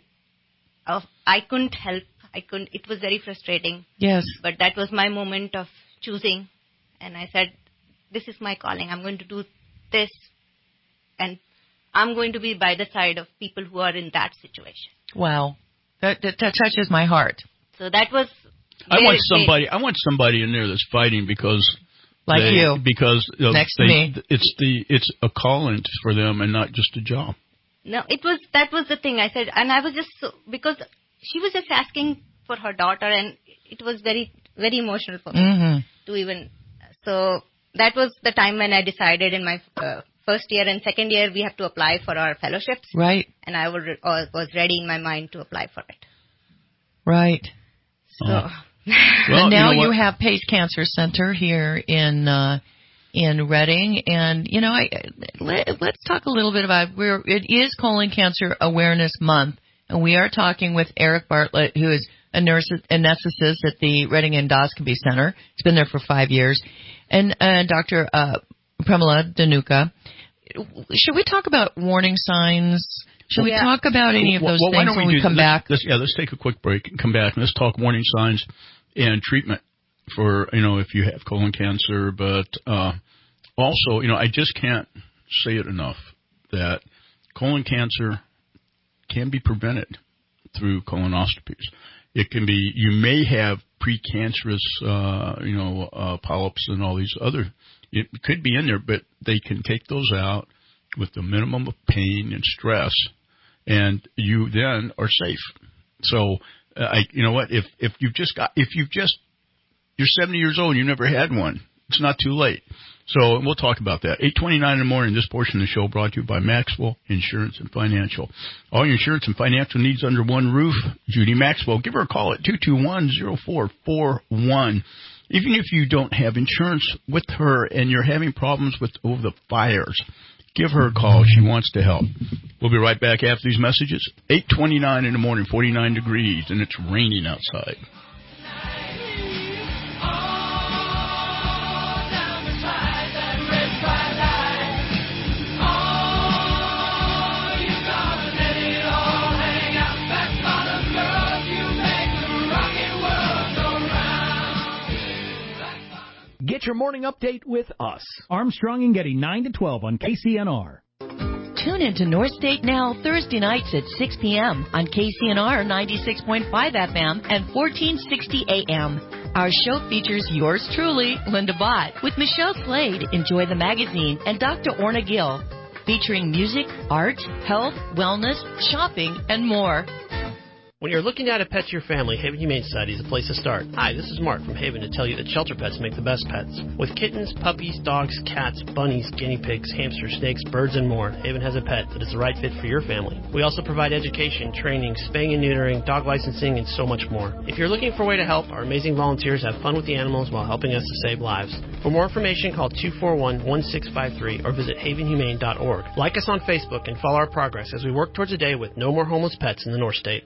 I couldn't help. It was very frustrating. Yes. But that was my moment of choosing. And I said, this is my calling. I'm going to do this. And I'm going to be by the side of people who are in that situation. Wow. That touches my heart. So that was... I want somebody in there that's fighting because because next to me. It's a calling for them and not just a job. No, that was the thing I said, and I was just because she was just asking for her daughter, and it was very very emotional for me to even. So that was the time when I decided in my first year and second year we have to apply for our fellowships, right? And I was ready in my mind to apply for it. Right. So. Well, and now you have Pace Cancer Center here in Redding, and let's talk a little bit about it is Colon Cancer Awareness Month, and we are talking with Eric Bartlett, who is a anesthetist at the Redding Endoscopy Center. He's been there for 5 years, and Dr. Pramila Danuka. Should we talk about warning signs? Should we talk about any of those things when we come back? Let's take a quick break and come back, and let's talk warning signs and treatment for, if you have colon cancer. But also, I just can't say it enough that colon cancer can be prevented through colonoscopies. It can be, you may have precancerous, polyps and all these other, it could be in there, but they can take those out with the minimum of pain and stress, and you then are safe. So, you know what, if you're 70 years old and you never had one, it's not too late. So we'll talk about that. 8:29 in the morning, this portion of the show brought to you by Maxwell Insurance and Financial. All your insurance and financial needs under one roof. Judy Maxwell, give her a call at 221-0441. Even if you don't have insurance with her and you're having problems over the fires, give her a call. She wants to help. We'll be right back after these messages. 8:29 in the morning, 49 degrees, and it's raining outside. Get your morning update with us. Armstrong and Getty, 9 to 12 on KCNR. Tune into North State Now Thursday nights at 6 p.m. on KCNR 96.5 FM and 1460 AM. Our show features yours truly, Linda Bott, with Michelle Slade, Enjoy the Magazine, and Dr. Orna Gill, featuring music, art, health, wellness, shopping, and more. When you're looking to add a pet to your family, Haven Humane Society is the place to start. Hi, this is Mark from Haven to tell you that shelter pets make the best pets. With kittens, puppies, dogs, cats, bunnies, guinea pigs, hamsters, snakes, birds, and more, Haven has a pet that is the right fit for your family. We also provide education, training, spaying and neutering, dog licensing, and so much more. If you're looking for a way to help, our amazing volunteers have fun with the animals while helping us to save lives. For more information, call 241-1653 or visit havenhumane.org. Like us on Facebook and follow our progress as we work towards a day with no more homeless pets in the North State.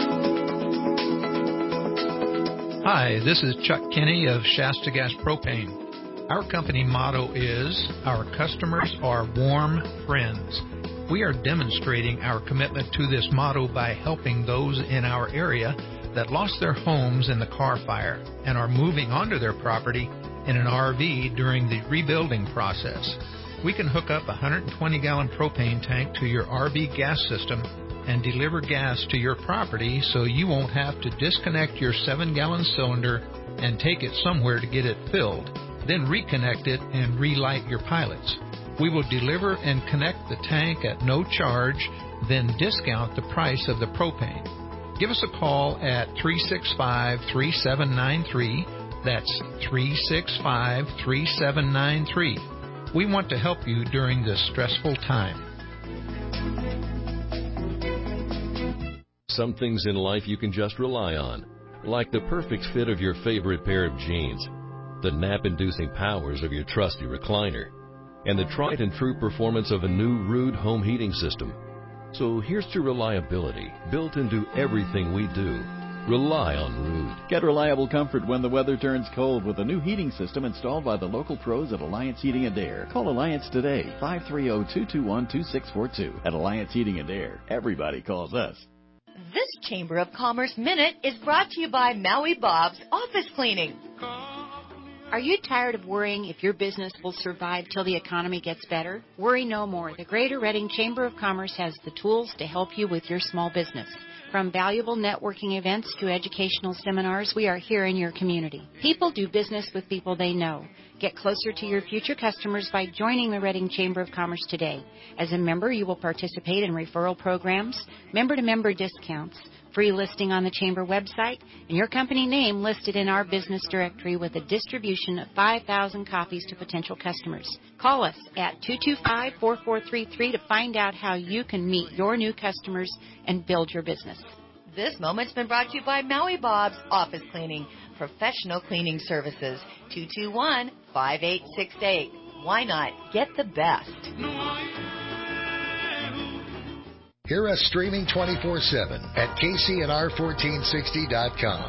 Hi, this is Chuck Kinney of Shasta Gas Propane. Our company motto is, our customers are warm friends. We are demonstrating our commitment to this motto by helping those in our area that lost their homes in the Carr Fire and are moving onto their property in an RV during the rebuilding process. We can hook up a 120-gallon propane tank to your RV gas system and deliver gas to your property so you won't have to disconnect your 7-gallon cylinder and take it somewhere to get it filled, then reconnect it and relight your pilots. We will deliver and connect the tank at no charge, then discount the price of the propane. Give us a call at 365-3793. That's 365-3793. We want to help you during this stressful time. Some things in life you can just rely on, like the perfect fit of your favorite pair of jeans, the nap-inducing powers of your trusty recliner, and the tried and true performance of a new Ruud home heating system. So here's to reliability, built into everything we do. Rely on Ruud. Get reliable comfort when the weather turns cold with a new heating system installed by the local pros at Alliance Heating and Air. Call Alliance today, 530-221-2642. At Alliance Heating and Air, everybody calls us. This Chamber of Commerce Minute is brought to you by Maui Bob's Office Cleaning. Are you tired of worrying if your business will survive till the economy gets better? Worry no more. The Greater Reading Chamber of Commerce has the tools to help you with your small business. From valuable networking events to educational seminars, we are here in your community. People do business with people they know. Get closer to your future customers by joining the Reading Chamber of Commerce today. As a member, you will participate in referral programs, member-to-member discounts, free listing on the Chamber website, and your company name listed in our business directory with a distribution of 5,000 copies to potential customers. Call us at 225-4433 to find out how you can meet your new customers and build your business. This moment's been brought to you by Maui Bob's Office Cleaning, professional cleaning services, 221-5868. Why not get the best? Hear us streaming 24/7 at KCNR1460.com.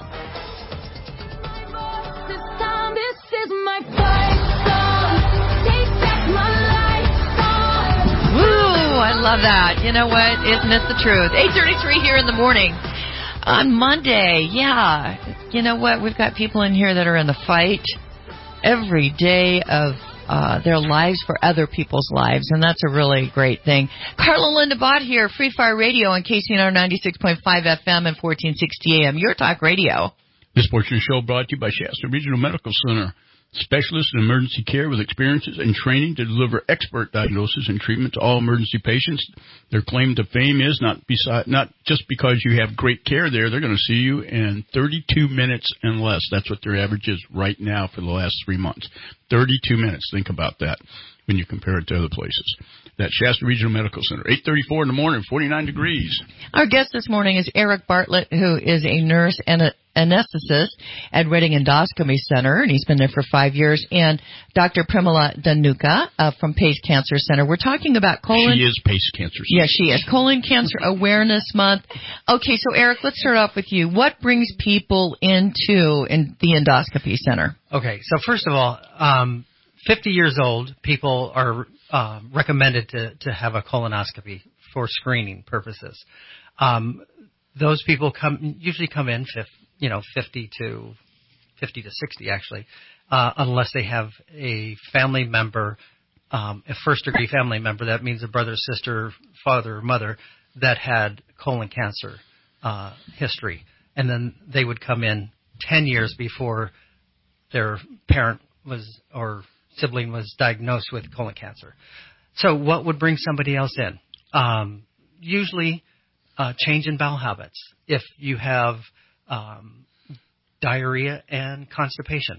This is my fight song. Take back my life song. Woo! I love that. You know what? Isn't it the truth? 8:33 here in the morning. On Monday, yeah. You know what? We've got people in here that are in the fight every day of their lives for other people's lives, and that's a really great thing. Carla Linda Bott here, Free Fire Radio on KCNR 96.5 FM and 1460 AM, your talk radio. This portion of the show brought to you by Shasta Regional Medical Center. Specialists in emergency care with experiences and training to deliver expert diagnosis and treatment to all emergency patients. Their claim to fame is not just because you have great care there. They're going to see you in 32 minutes and less. That's what their average is right now for the last 3 months. 32 minutes. Think about that when you compare it to other places. That's Shasta Regional Medical Center. 8:34 in the morning, 49 degrees. Our guest this morning is Eric Bartlett, who is a nurse and an anesthetist at Reading Endoscopy Center, and he's been there for 5 years, and Dr. Primala Dhanuka from Pace Cancer Center. We're talking about colon... She is Pace Cancer Center. Yes, she is. Colon Cancer Awareness Month. Okay, so Eric, let's start off with you. What brings people in the endoscopy center? Okay, so first of all, 50 years old, people are recommended to have a colonoscopy for screening purposes. Those people usually come in 50 to 60 actually, unless they have a family member, a first-degree family member. That means a brother, sister, father, or mother that had colon cancer history, and then they would come in 10 years before their parent or sibling was diagnosed with colon cancer. So what would bring somebody else in? Usually change in bowel habits. If you have diarrhea and constipation,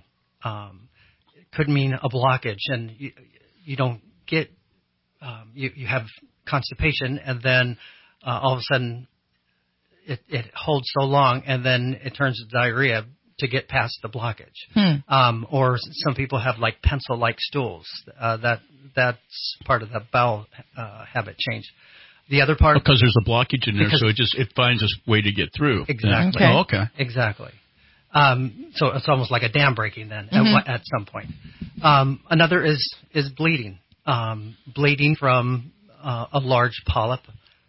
it could mean a blockage, and you don't get you have constipation, and then all of a sudden it holds so long, and then it turns to diarrhea to get past the blockage. Or some people have like pencil-like stools. That's part of the bowel habit change. The other part, because there's a blockage in there, so it finds a way to get through. Exactly. Oh, okay. Exactly. So it's almost like a dam breaking then at some point. Another is bleeding. Bleeding from a large polyp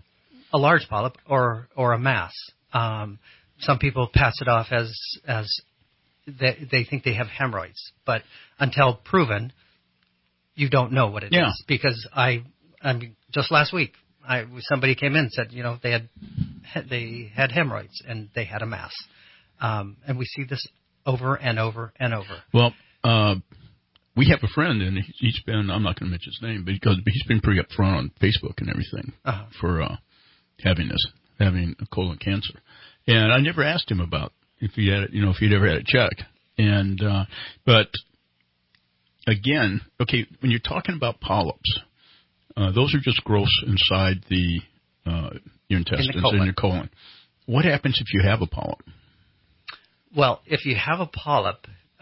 or a mass. Some people pass it off as they think they have hemorrhoids, but until proven, you don't know what it is. Because I mean, just last week, somebody came in and said, they had hemorrhoids and they had a mass, and we see this over and over and over. Well, we have a friend, and he's been, I'm not going to mention his name, but he's been pretty upfront on Facebook and everything for having colon cancer. And I never asked him about if he'd ever had it checked. And but again, okay, when you're talking about polyps, those are just growths inside your intestines and your colon. What happens if you have a polyp? Well, if you have a polyp,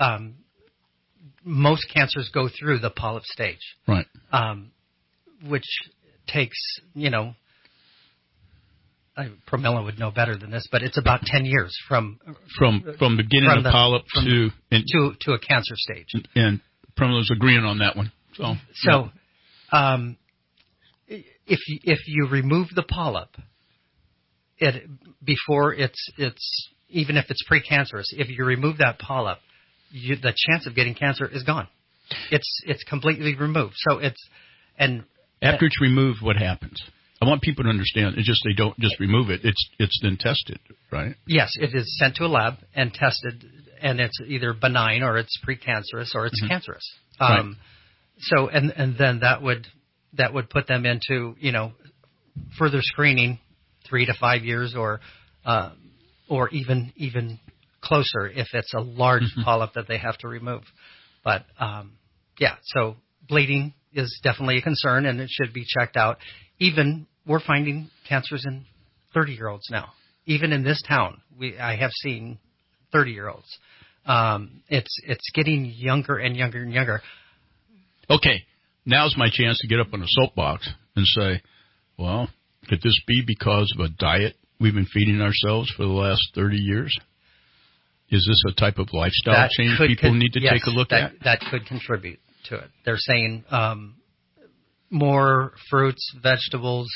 most cancers go through the polyp stage, right? Which takes, Pramila would know better than this, but it's about 10 years from beginning of polyp to a cancer stage. And Pramila's agreeing on that one. So if you remove the polyp, before it's even if it's precancerous, if you remove that polyp, the chance of getting cancer is gone. It's completely removed. So after it's removed, what happens? I want people to understand. It's just they don't just remove it. It's then tested, right? Yes, it is sent to a lab and tested, and it's either benign or it's precancerous or it's cancerous. Right. So and then that would put them into further screening, 3 to 5 years, or even closer if it's a large polyp that they have to remove. But so bleeding is definitely a concern, and it should be checked out. Even we're finding cancers in 30-year-olds now. Even in this town, I have seen 30-year-olds. It's getting younger and younger and younger. Okay, now's my chance to get up on a soapbox and say, well, could this be because of a diet we've been feeding ourselves for the last 30 years? Is this a type of lifestyle change people need to take a look at? That could contribute to it. They're saying more fruits, vegetables,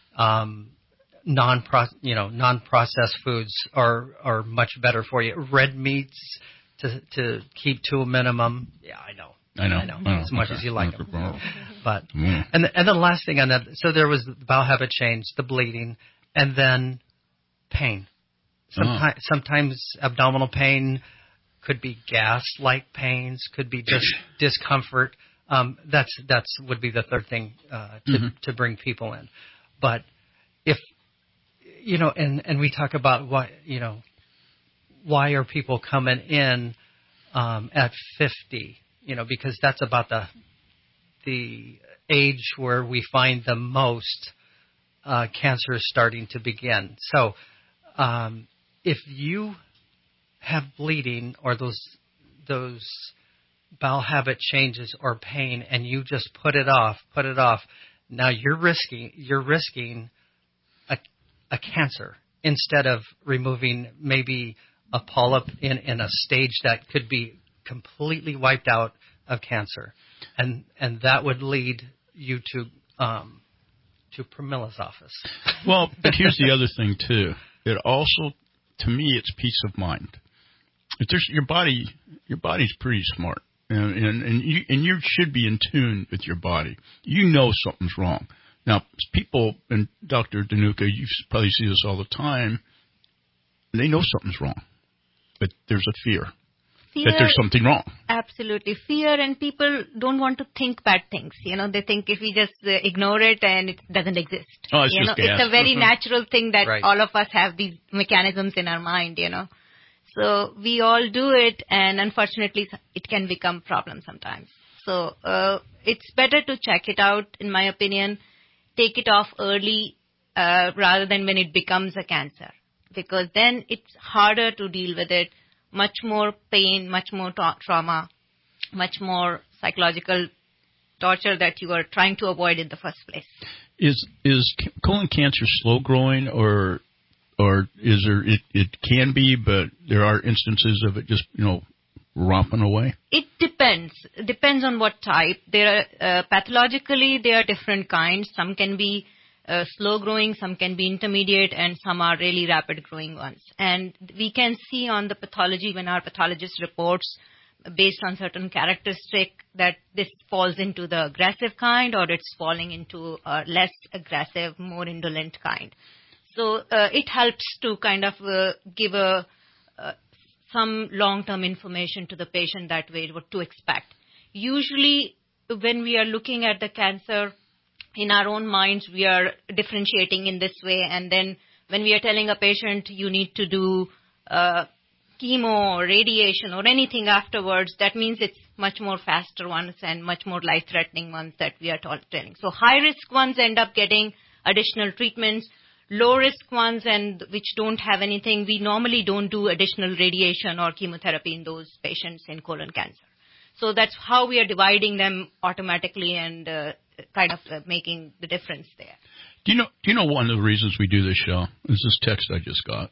non-processed foods are much better for you. Red meats to keep to a minimum. Yeah, I know. I know. As much as you like them. But and the last thing on that, so there was the bowel habit change, the bleeding, and then pain. Sometimes abdominal pain could be gas-like pains, could be just discomfort. That's would be the third thing to bring people in. But if and we talk about why are people coming in at 50? Because that's about the age where we find the most cancer is starting to begin. So if you have bleeding or those bowel habit changes or pain, and you just put it off, now you're risking a cancer instead of removing maybe a polyp in a stage that could be completely wiped out of cancer, and that would lead you to Pramila's office. Well, but here's the other thing too. It also, to me, it's peace of mind. If there's your body's pretty smart, and you should be in tune with your body. You know something's wrong. Now, people, and Dr. Danuka, you probably see this all the time. They know something's wrong, but there's a fear that there's something wrong. Absolutely. Fear, and people don't want to think bad things. They think if we just ignore it and it doesn't exist. Oh, it's just gas. It's a very natural thing that all of us have these mechanisms in our mind, So we all do it, and unfortunately it can become a problem sometimes. So it's better to check it out, in my opinion. Take it off early rather than when it becomes a cancer, because then it's harder to deal with it. Much more pain, much more trauma, much more psychological torture that you are trying to avoid in the first place. Is colon cancer slow growing, or is there? It can be, but there are instances of it just romping away. It depends. It depends on what type. There are pathologically there are different kinds. Some can be slow growing, some can be intermediate, and some are really rapid growing ones. And we can see on the pathology when our pathologist reports based on certain characteristic that this falls into the aggressive kind or it's falling into a less aggressive, more indolent kind. So it helps to kind of give some long-term information to the patient that way, what to expect. Usually when we are looking at the cancer, in our own minds, we are differentiating in this way. And then when we are telling a patient you need to do chemo or radiation or anything afterwards, that means it's much more faster ones and much more life-threatening ones that we are telling. So high-risk ones end up getting additional treatments. Low-risk ones and which don't have anything, we normally don't do additional radiation or chemotherapy in those patients in colon cancer. So that's how we are dividing them automatically and kind of making the difference there. Do you know one of the reasons we do this show is this text I just got?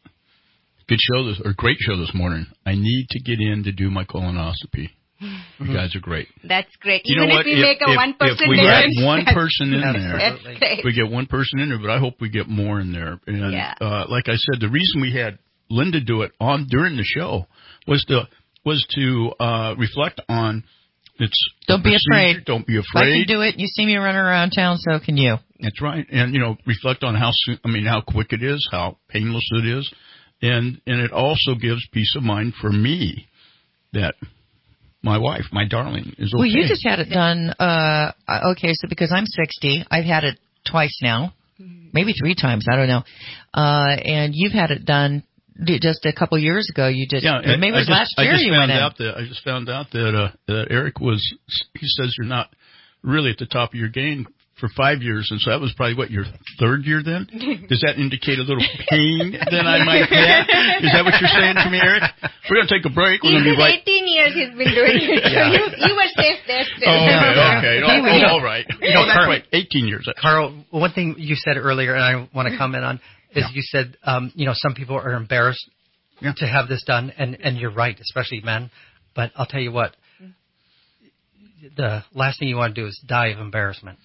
Great show this morning. I need to get in to do my colonoscopy. You guys are great. That's great. You Even if we make a one-person if we difference. get one person in there, that's great. we get one person in there, but I hope we get more in there. And like I said, the reason we had Linda do it during the show was to reflect on Don't be afraid. Don't be If I afraid. can do it, you see me running around town, so can you. That's right. And reflect on how quick it is, how painless it is, and it also gives peace of mind for me that my wife, my darling, is okay. Well, you just had it done. So because I'm 60, I've had it twice now, maybe 3 times. I don't know. And you've had it done just a couple years ago. You did. Yeah, maybe it was last year you went in. I just found out that Eric he says you're not really at the top of your game for 5 years, and so that was probably your 3rd year then? Does that indicate a little pain that I might have? Is that what you're saying to me, Eric? We're going to take a break. We're He's going to be 18 years he's been doing it. So you were safe there still. Okay. All right. That's right. 18 years. Carl, one thing you said earlier, and I want to comment on, is you said, some people are embarrassed to have this done, and you're right, especially men. But I'll tell you what, the last thing you want to do is die of embarrassment.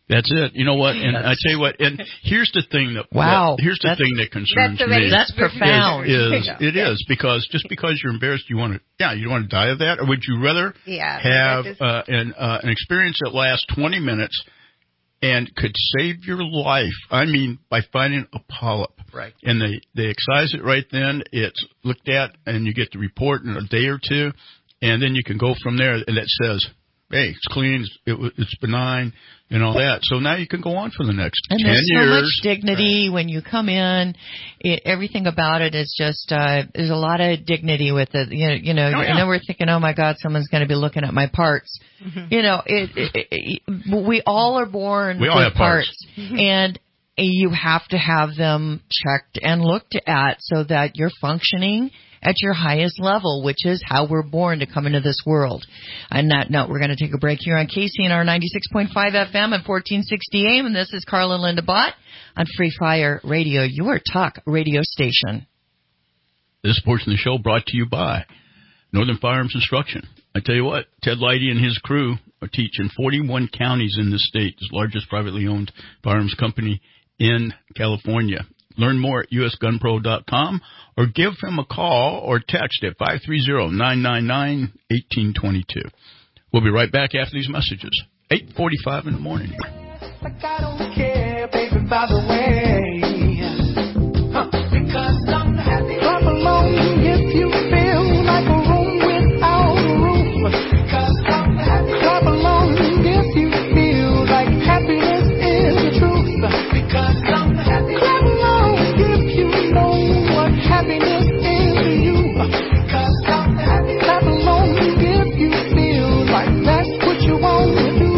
That's it. You know what? And I tell you what. And here's the thing that thing that concerns me. That's profound. It is because just because you're embarrassed, you want to die of that, or would you rather have an experience that lasts 20 minutes and could save your life? I mean, by finding a polyp. Right. And they excise it right then. It's looked at, and you get the report in a day or two, and then you can go from there. And it says, hey, it's clean, it's benign, and all that. So now you can go on for the next 10 years. And there's so much dignity when you come in. Everything about it is just, there's a lot of dignity with it. You know, and then we're thinking, oh my God, someone's going to be looking at my parts. Mm-hmm. You know, we all are born with parts. Mm-hmm. And you have to have them checked and looked at so that you're functioning at your highest level, which is how we're born to come into this world. On that note, we're going to take a break here on KCNR 96.5 FM and 1460 AM, and this is Carl and Linda Bott on Free Fire Radio, your talk radio station. This portion of the show brought to you by Northern Firearms Instruction. I tell you what, Ted Leidy and his crew are teaching 41 counties in the state, the largest privately owned firearms company in California. Learn more at usgunpro.com or give him a call or text at 530-999-1822. We'll be right back after these messages. 8:45 in the morning. Like I don't care, baby, by the way. Because I'm happy. Clap along if you feel like a room without a roof. Because I'm happy. Clap along if you feel like happiness is the truth. Because I'm happy. Clap along if you know what happiness is to you. Because I'm happy. Clap along if you feel like that's what you want to do.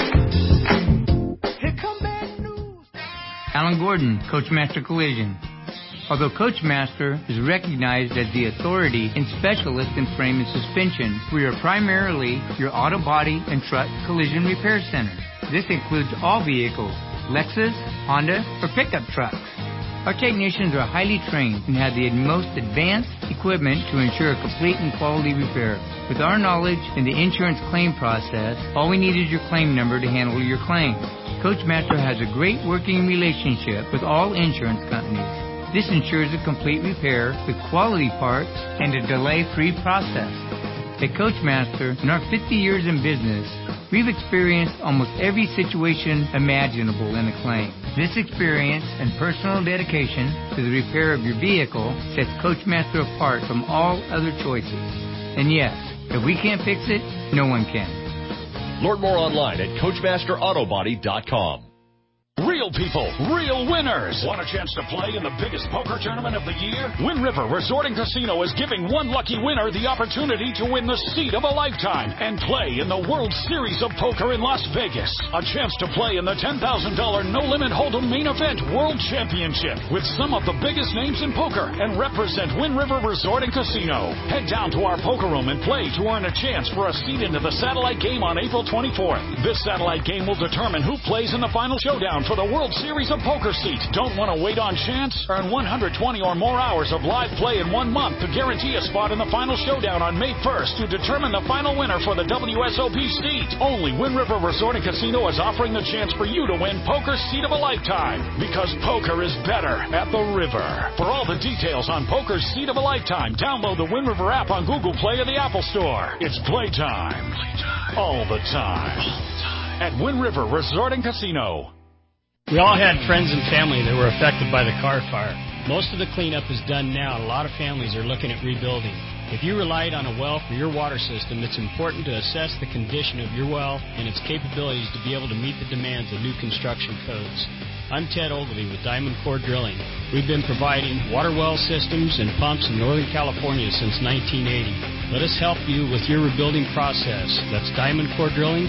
Here come bad news. Alan Gordon, Coachmaster Collision. Although Coachmaster is recognized as the authority and specialist in frame and suspension, we are primarily your auto body and truck collision repair center. This includes all vehicles, Lexus, Honda, or pickup trucks. Our technicians are highly trained and have the most advanced equipment to ensure a complete and quality repair. With our knowledge in the insurance claim process, all we need is your claim number to handle your claim. Coachmaster has a great working relationship with all insurance companies. This ensures a complete repair with quality parts and a delay-free process. At Coachmaster, in our 50 years in business, we've experienced almost every situation imaginable in a claim. This experience and personal dedication to the repair of your vehicle sets Coachmaster apart from all other choices. And yes, if we can't fix it, no one can. Learn more online at CoachmasterAutobody.com. Real people, real winners. Want a chance to play in the biggest poker tournament of the year? Wind River Resort and Casino is giving one lucky winner the opportunity to win the seat of a lifetime and play in the World Series of Poker in Las Vegas. A chance to play in the $10,000 no-limit hold'em main event World Championship with some of the biggest names in poker and represent Wind River Resort and Casino. Head down to our poker room and play to earn a chance for a seat into the satellite game on April 24th. This satellite game will determine who plays in the final showdown for the World Series of Poker seat. Don't want to wait on chance? Earn 120 or more hours of live play in 1 month to guarantee a spot in the final showdown on May 1st to determine the final winner for the WSOP seat. Only Wind River Resort and Casino is offering the chance for you to win poker seat of a lifetime, because poker is better at the river. For all the details on poker's seat of a lifetime, download the Wind River app on Google Play or the Apple Store. It's playtime. All the time. At Wind River Resort and Casino. We all had friends and family that were affected by the car fire. Most of the cleanup is done now, and a lot of families are looking at rebuilding. If you relied on a well for your water system, it's important to assess the condition of your well and its capabilities to be able to meet the demands of new construction codes. I'm Ted Ogilvie with Diamond Core Drilling. We've been providing water well systems and pumps in Northern California since 1980. Let us help you with your rebuilding process. That's Diamond Core Drilling,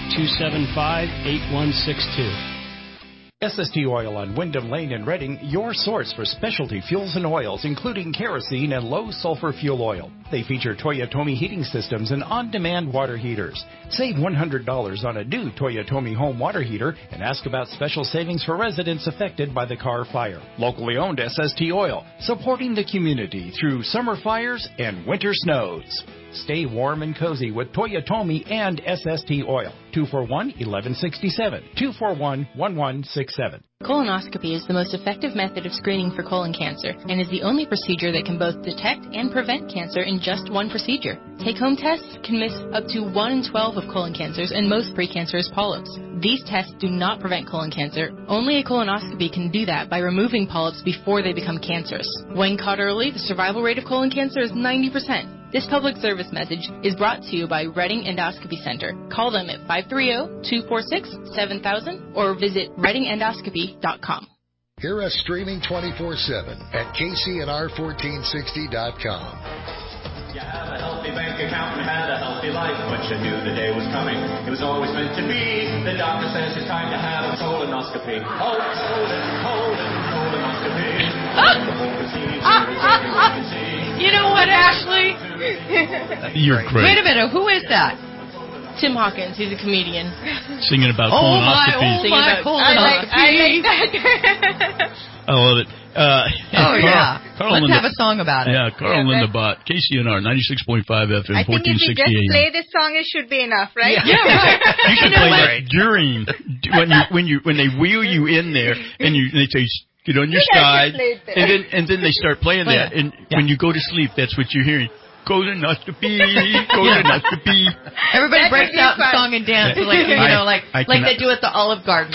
275-8162. SST Oil on Wyndham Lane in Redding, your source for specialty fuels and oils, including kerosene and low-sulfur fuel oil. They feature Toyotomi heating systems and on-demand water heaters. Save $100 on a new Toyotomi home water heater and ask about special savings for residents affected by the car fire. Locally owned SST Oil, supporting the community through summer fires and winter snows. Stay warm and cozy with Toyotomi and SST Oil. 241-1167. 241-1167. Colonoscopy is the most effective method of screening for colon cancer and is the only procedure that can both detect and prevent cancer in just one procedure. Take-home tests can miss up to 1 in 12 of colon cancers and most precancerous polyps. These tests do not prevent colon cancer. Only a colonoscopy can do that by removing polyps before they become cancerous. When caught early, the survival rate of colon cancer is 90%. This public service message is brought to you by Reading Endoscopy Center. Call them at 530-246-7000 or visit readingendoscopy.com. Hear us streaming 24/7 at KCNR1460.com. You have a healthy bank account and had a healthy life, but you knew the day was coming. It was always meant to be. The doctor says it's time to have a colonoscopy. Oh, colonoscopy. The whole procedure is everyone can see. You know what, Ashley? You're great. Wait a minute. Who is that? Tim Hawkins, he's a comedian. Singing about colonoscopy. I like that. I love it. Carl Let's have a song about it. Yeah, Carl and Linda Bott, KCNR 96.5 FM, I think if you 1460 just AM. play this song, it should be enough, right? Yeah. You should play that during when they wheel you in there and they say get on your side, and then they start playing that, and when you go to sleep, that's what you're hearing. Colonoscopy. Everybody breaks out in song and dance, like they do at the Olive Garden.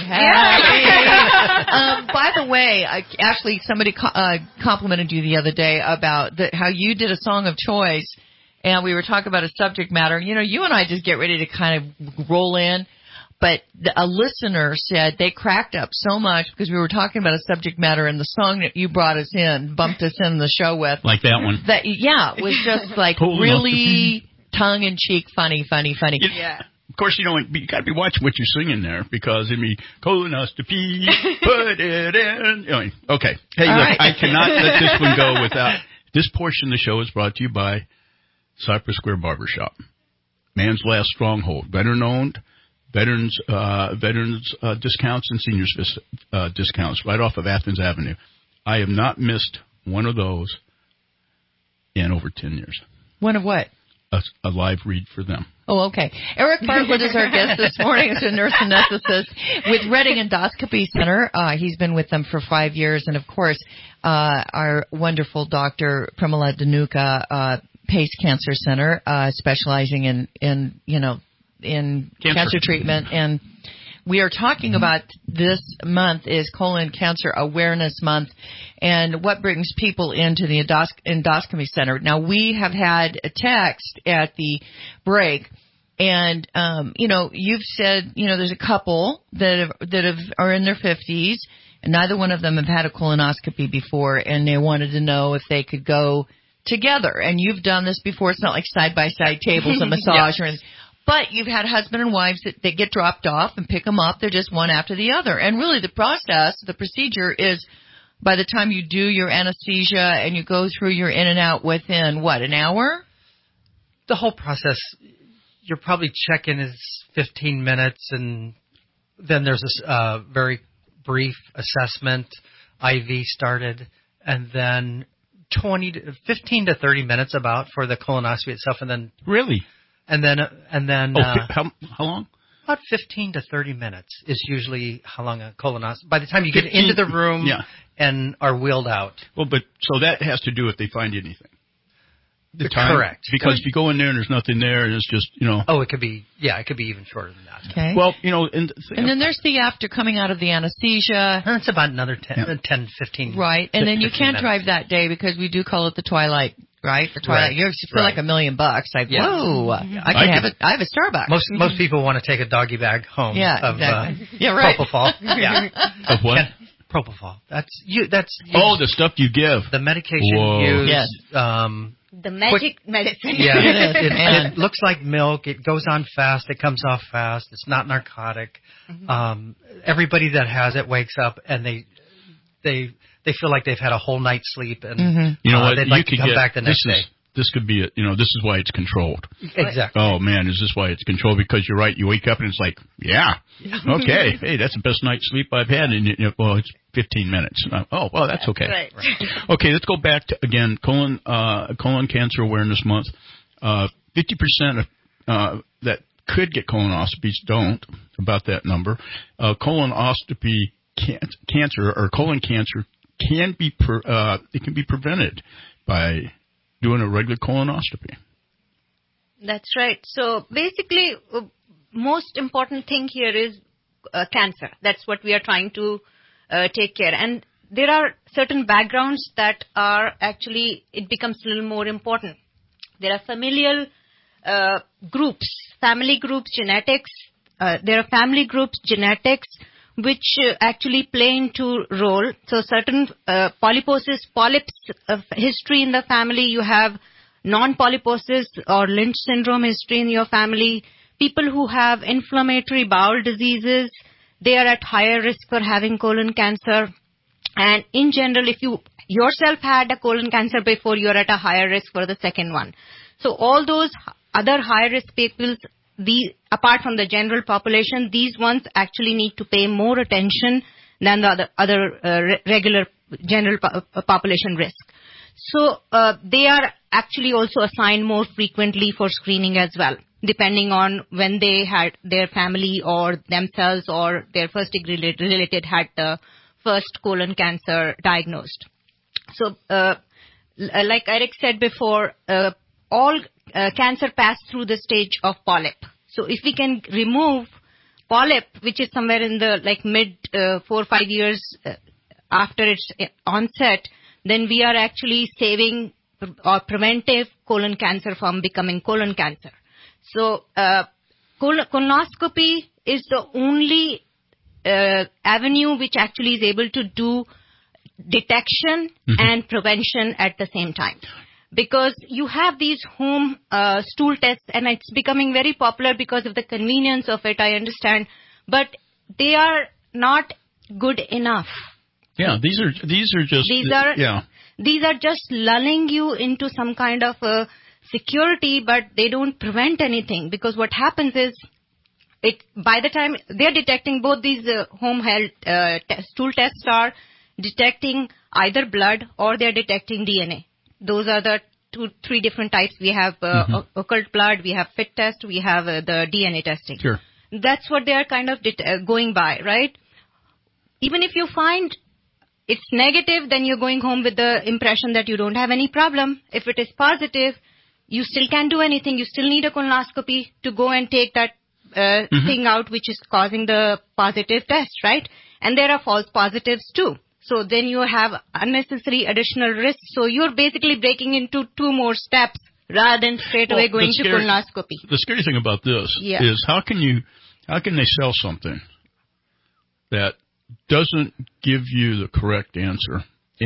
By the way, Ashley, somebody complimented you the other day about how you did a song of choice, and we were talking about a subject matter. You know, you and I just get ready to kind of roll in. But a listener said they cracked up so much because we were talking about a subject matter, and the song that you bumped us in the show with. Like that one. It was just like really tongue-in-cheek, funny. Yeah. Of course, you got to be watching what you're singing there because, colonoscopy, put it in. Okay. Hey, look, right. I cannot let this one go without. This portion of the show is brought to you by Cypress Square Barbershop. Man's last stronghold. Veteran-owned. Veterans discounts and seniors discounts right off of Athens Avenue. I have not missed one of those in over 10 years. One of what? A live read for them. Oh, okay. Eric Bartlett is our guest this morning. He's a nurse anesthetist with Reading Endoscopy Center. He's been with them for 5 years. And, of course, our wonderful Dr. Pramila Dhanuka, Pace Cancer Center, specializing in cancer treatment. And we are talking about this month is Colon Cancer Awareness Month and what brings people into the endoscopy center. Now, we have had a text at the break, and, you've said, there's a couple that are in their 50s, and neither one of them have had a colonoscopy before, and they wanted to know if they could go together. And you've done this before. It's not like side-by-side tables, a massage or anything. But you've had husband and wives that get dropped off and pick them up. They're just one after the other. And really the procedure is by the time you do your anesthesia and you go through your in and out within, an hour? The whole process, your probably check-in is 15 minutes, and then there's a very brief assessment, IV started, and then 15 to 30 minutes about for the colonoscopy itself, and then... Really? And then how long? About 15 to 30 minutes is usually how long a colonoscopy. By the time you get into the room and are wheeled out. Well, so that has to do if they find anything. The time, correct. Because if you go in there and there's nothing there, and it's just Oh, it could be even shorter than that. Okay. Well, and then there's the after coming out of the anesthesia. And it's about another 10, 15. Right, and then you can't drive that day because we do call it the twilight. Right, the twilight. You feel like $1 million. Like, whoa! I have a Starbucks. Most people want to take a doggy bag home. Yeah, exactly. Right. Propofol. Yeah. Of what? Propofol. That's the stuff you give. The medication used. Yes. The magic medicine. Yeah, it looks like milk. It goes on fast. It comes off fast. It's not narcotic. Mm-hmm. Everybody that has it wakes up and they feel like they've had a whole night's sleep, and you know what? they'd like to come back the next day. This could be, this is why it's controlled. Exactly. Oh man, is this why it's controlled? Because you're right. You wake up and it's like, okay, hey, that's the best night's sleep I've had, and it's 15 minutes. Oh, well, that's okay. Right. Okay, let's go back to again colon cancer awareness month. 50% that could get colonoscopies don't, about that number. Colonoscopy cancer or colon cancer can be prevented by doing a regular colonoscopy. That's right. So basically, most important thing here is cancer. That's what we are trying to take care. And there are certain backgrounds that are actually, it becomes a little more important. There are familial groups, family groups, genetics. There are family groups, genetics, which actually play into role. So certain polyps history in the family, you have non-polyposis or Lynch syndrome history in your family. People who have inflammatory bowel diseases, they are at higher risk for having colon cancer. And in general, if you yourself had a colon cancer before, you're at a higher risk for the second one. So all those other high-risk people, apart from the general population, these ones actually need to pay more attention than the other regular general population risk. So they are actually also assigned more frequently for screening as well, depending on when they had their family or themselves or their first-degree related had the first colon cancer diagnosed. So like Eric said before, all cancer pass through the stage of polyp. So if we can remove polyp, which is somewhere in the mid 4 or 5 years after its onset, then we are actually saving or preventive colon cancer from becoming colon cancer. So colonoscopy is the only avenue which actually is able to do detection and prevention at the same time. Because you have these home stool tests, and it's becoming very popular because of the convenience of it, I understand, but they are not good enough. Yeah, these are just lulling you into some kind of security, but they don't prevent anything. Because what happens is, by the time they're detecting, both these home health stool tests are detecting either blood or they're detecting DNA. Those are the 3 different types. We have occult blood, we have FIT test, we have the DNA testing. Sure. That's what they are kind of going by, right? Even if you find it's negative, then you're going home with the impression that you don't have any problem. If it is positive, you still can't do anything. You still need a colonoscopy to go and take that thing out which is causing the positive test, right? And there are false positives too. So then you have unnecessary additional risks. So you're basically breaking into 2 more steps rather than straight away going to colonoscopy. The scary thing about this is how can they sell something that doesn't give you the correct answer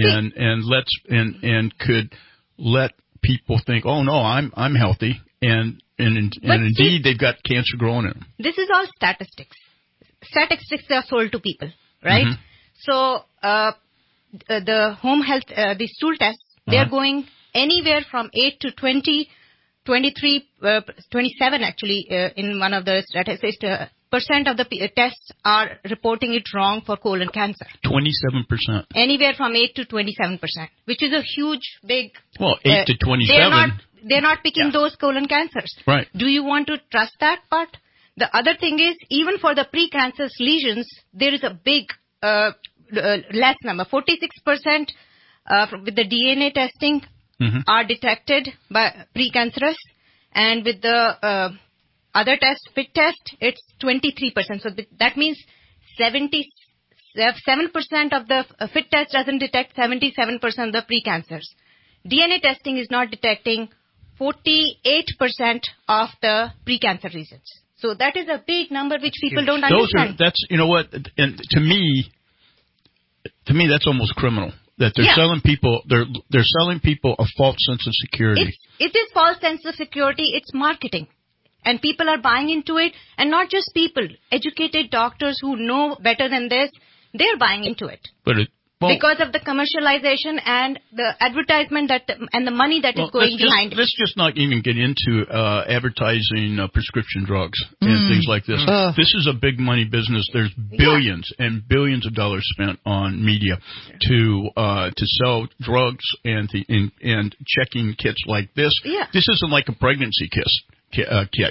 and could let people think, oh no, I'm healthy, and indeed they've got cancer growing in them. This is all statistics. Statistics are sold to people, right? So the home health, the stool tests, they're going anywhere from 8 to 20, 23, 27 actually in one of the statistics. % of the tests are reporting it wrong for colon cancer. 27%. Anywhere from 8 to 27%, which is a huge, big... Well, 8 to 27. They're not picking those colon cancers. Right. Do you want to trust that part? The other thing is, even for the precancerous lesions, there is a big less number. 46% with the DNA testing are detected by precancerous, and with the other test, FIT test, it's 23%. So that means 77% of the FIT test doesn't detect 77% of the precancers. DNA testing is not detecting 48% of the precancer lesions. So that is a big number which people don't understand. You know what? And to me, that's almost criminal. That they're selling people. They're selling people a false sense of security. It is false sense of security. It's marketing. And people are buying into it, and not just people, educated doctors who know better than this, they're buying into it. Because of the commercialization and the advertisement and the money that is going behind it. Let's just not even get into advertising prescription drugs and things like this. This is a big money business. There's billions and billions of dollars spent on media to sell drugs and checking kits like this. Yeah. This isn't like a pregnancy kit.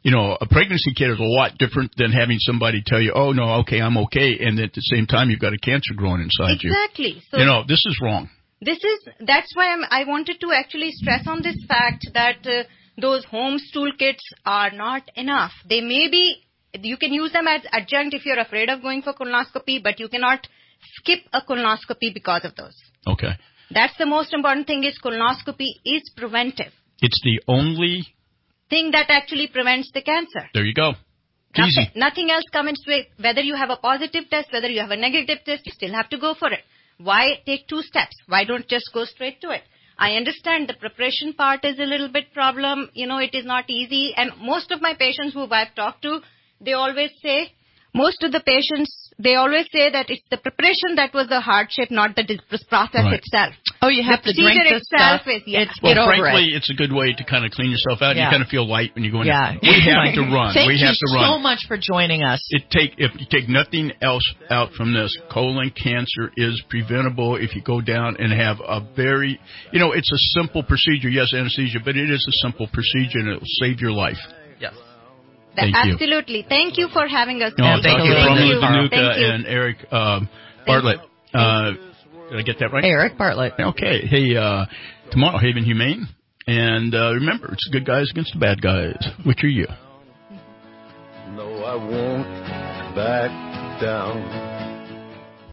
a pregnancy kit is a lot different than having somebody tell you, oh, no, okay, I'm okay, and at the same time you've got a cancer growing inside you. Exactly. So this is wrong. That's why I wanted to actually stress on this fact that those home stool kits are not enough. They may be, you can use them as adjunct if you're afraid of going for colonoscopy, but you cannot skip a colonoscopy because of those. Okay. That's the most important thing is colonoscopy is preventive. It's the only thing that actually prevents the cancer. There you go. Easy. Nothing else comes into it. Whether you have a positive test, whether you have a negative test, you still have to go for it. Why take 2 steps? Why don't just go straight to it? I understand the preparation part is a little bit problem. It is not easy. And most of my patients who I've talked to, they always say that it's the preparation that was the hardship, not the process itself. Oh, you have to drink the stuff. Frankly, it's a good way to kind of clean yourself out. Yeah. You kind of feel light when you go in. Yeah. We have to run. Thank we you have to run. so much for joining us. If you take nothing else out from this, colon cancer is preventable if you go down and have a very, it's a simple procedure. Yes, anesthesia, but it is a simple procedure and it will save your life. Yes. Absolutely. Thank you for having us. Thank you. Thank Danuka you. and Eric Bartlett. Did I get that right? Eric Bartlett. Okay. Hey, tomorrow, Haven Humane. And remember, it's the good guys against the bad guys. Which are you? No, I won't back down.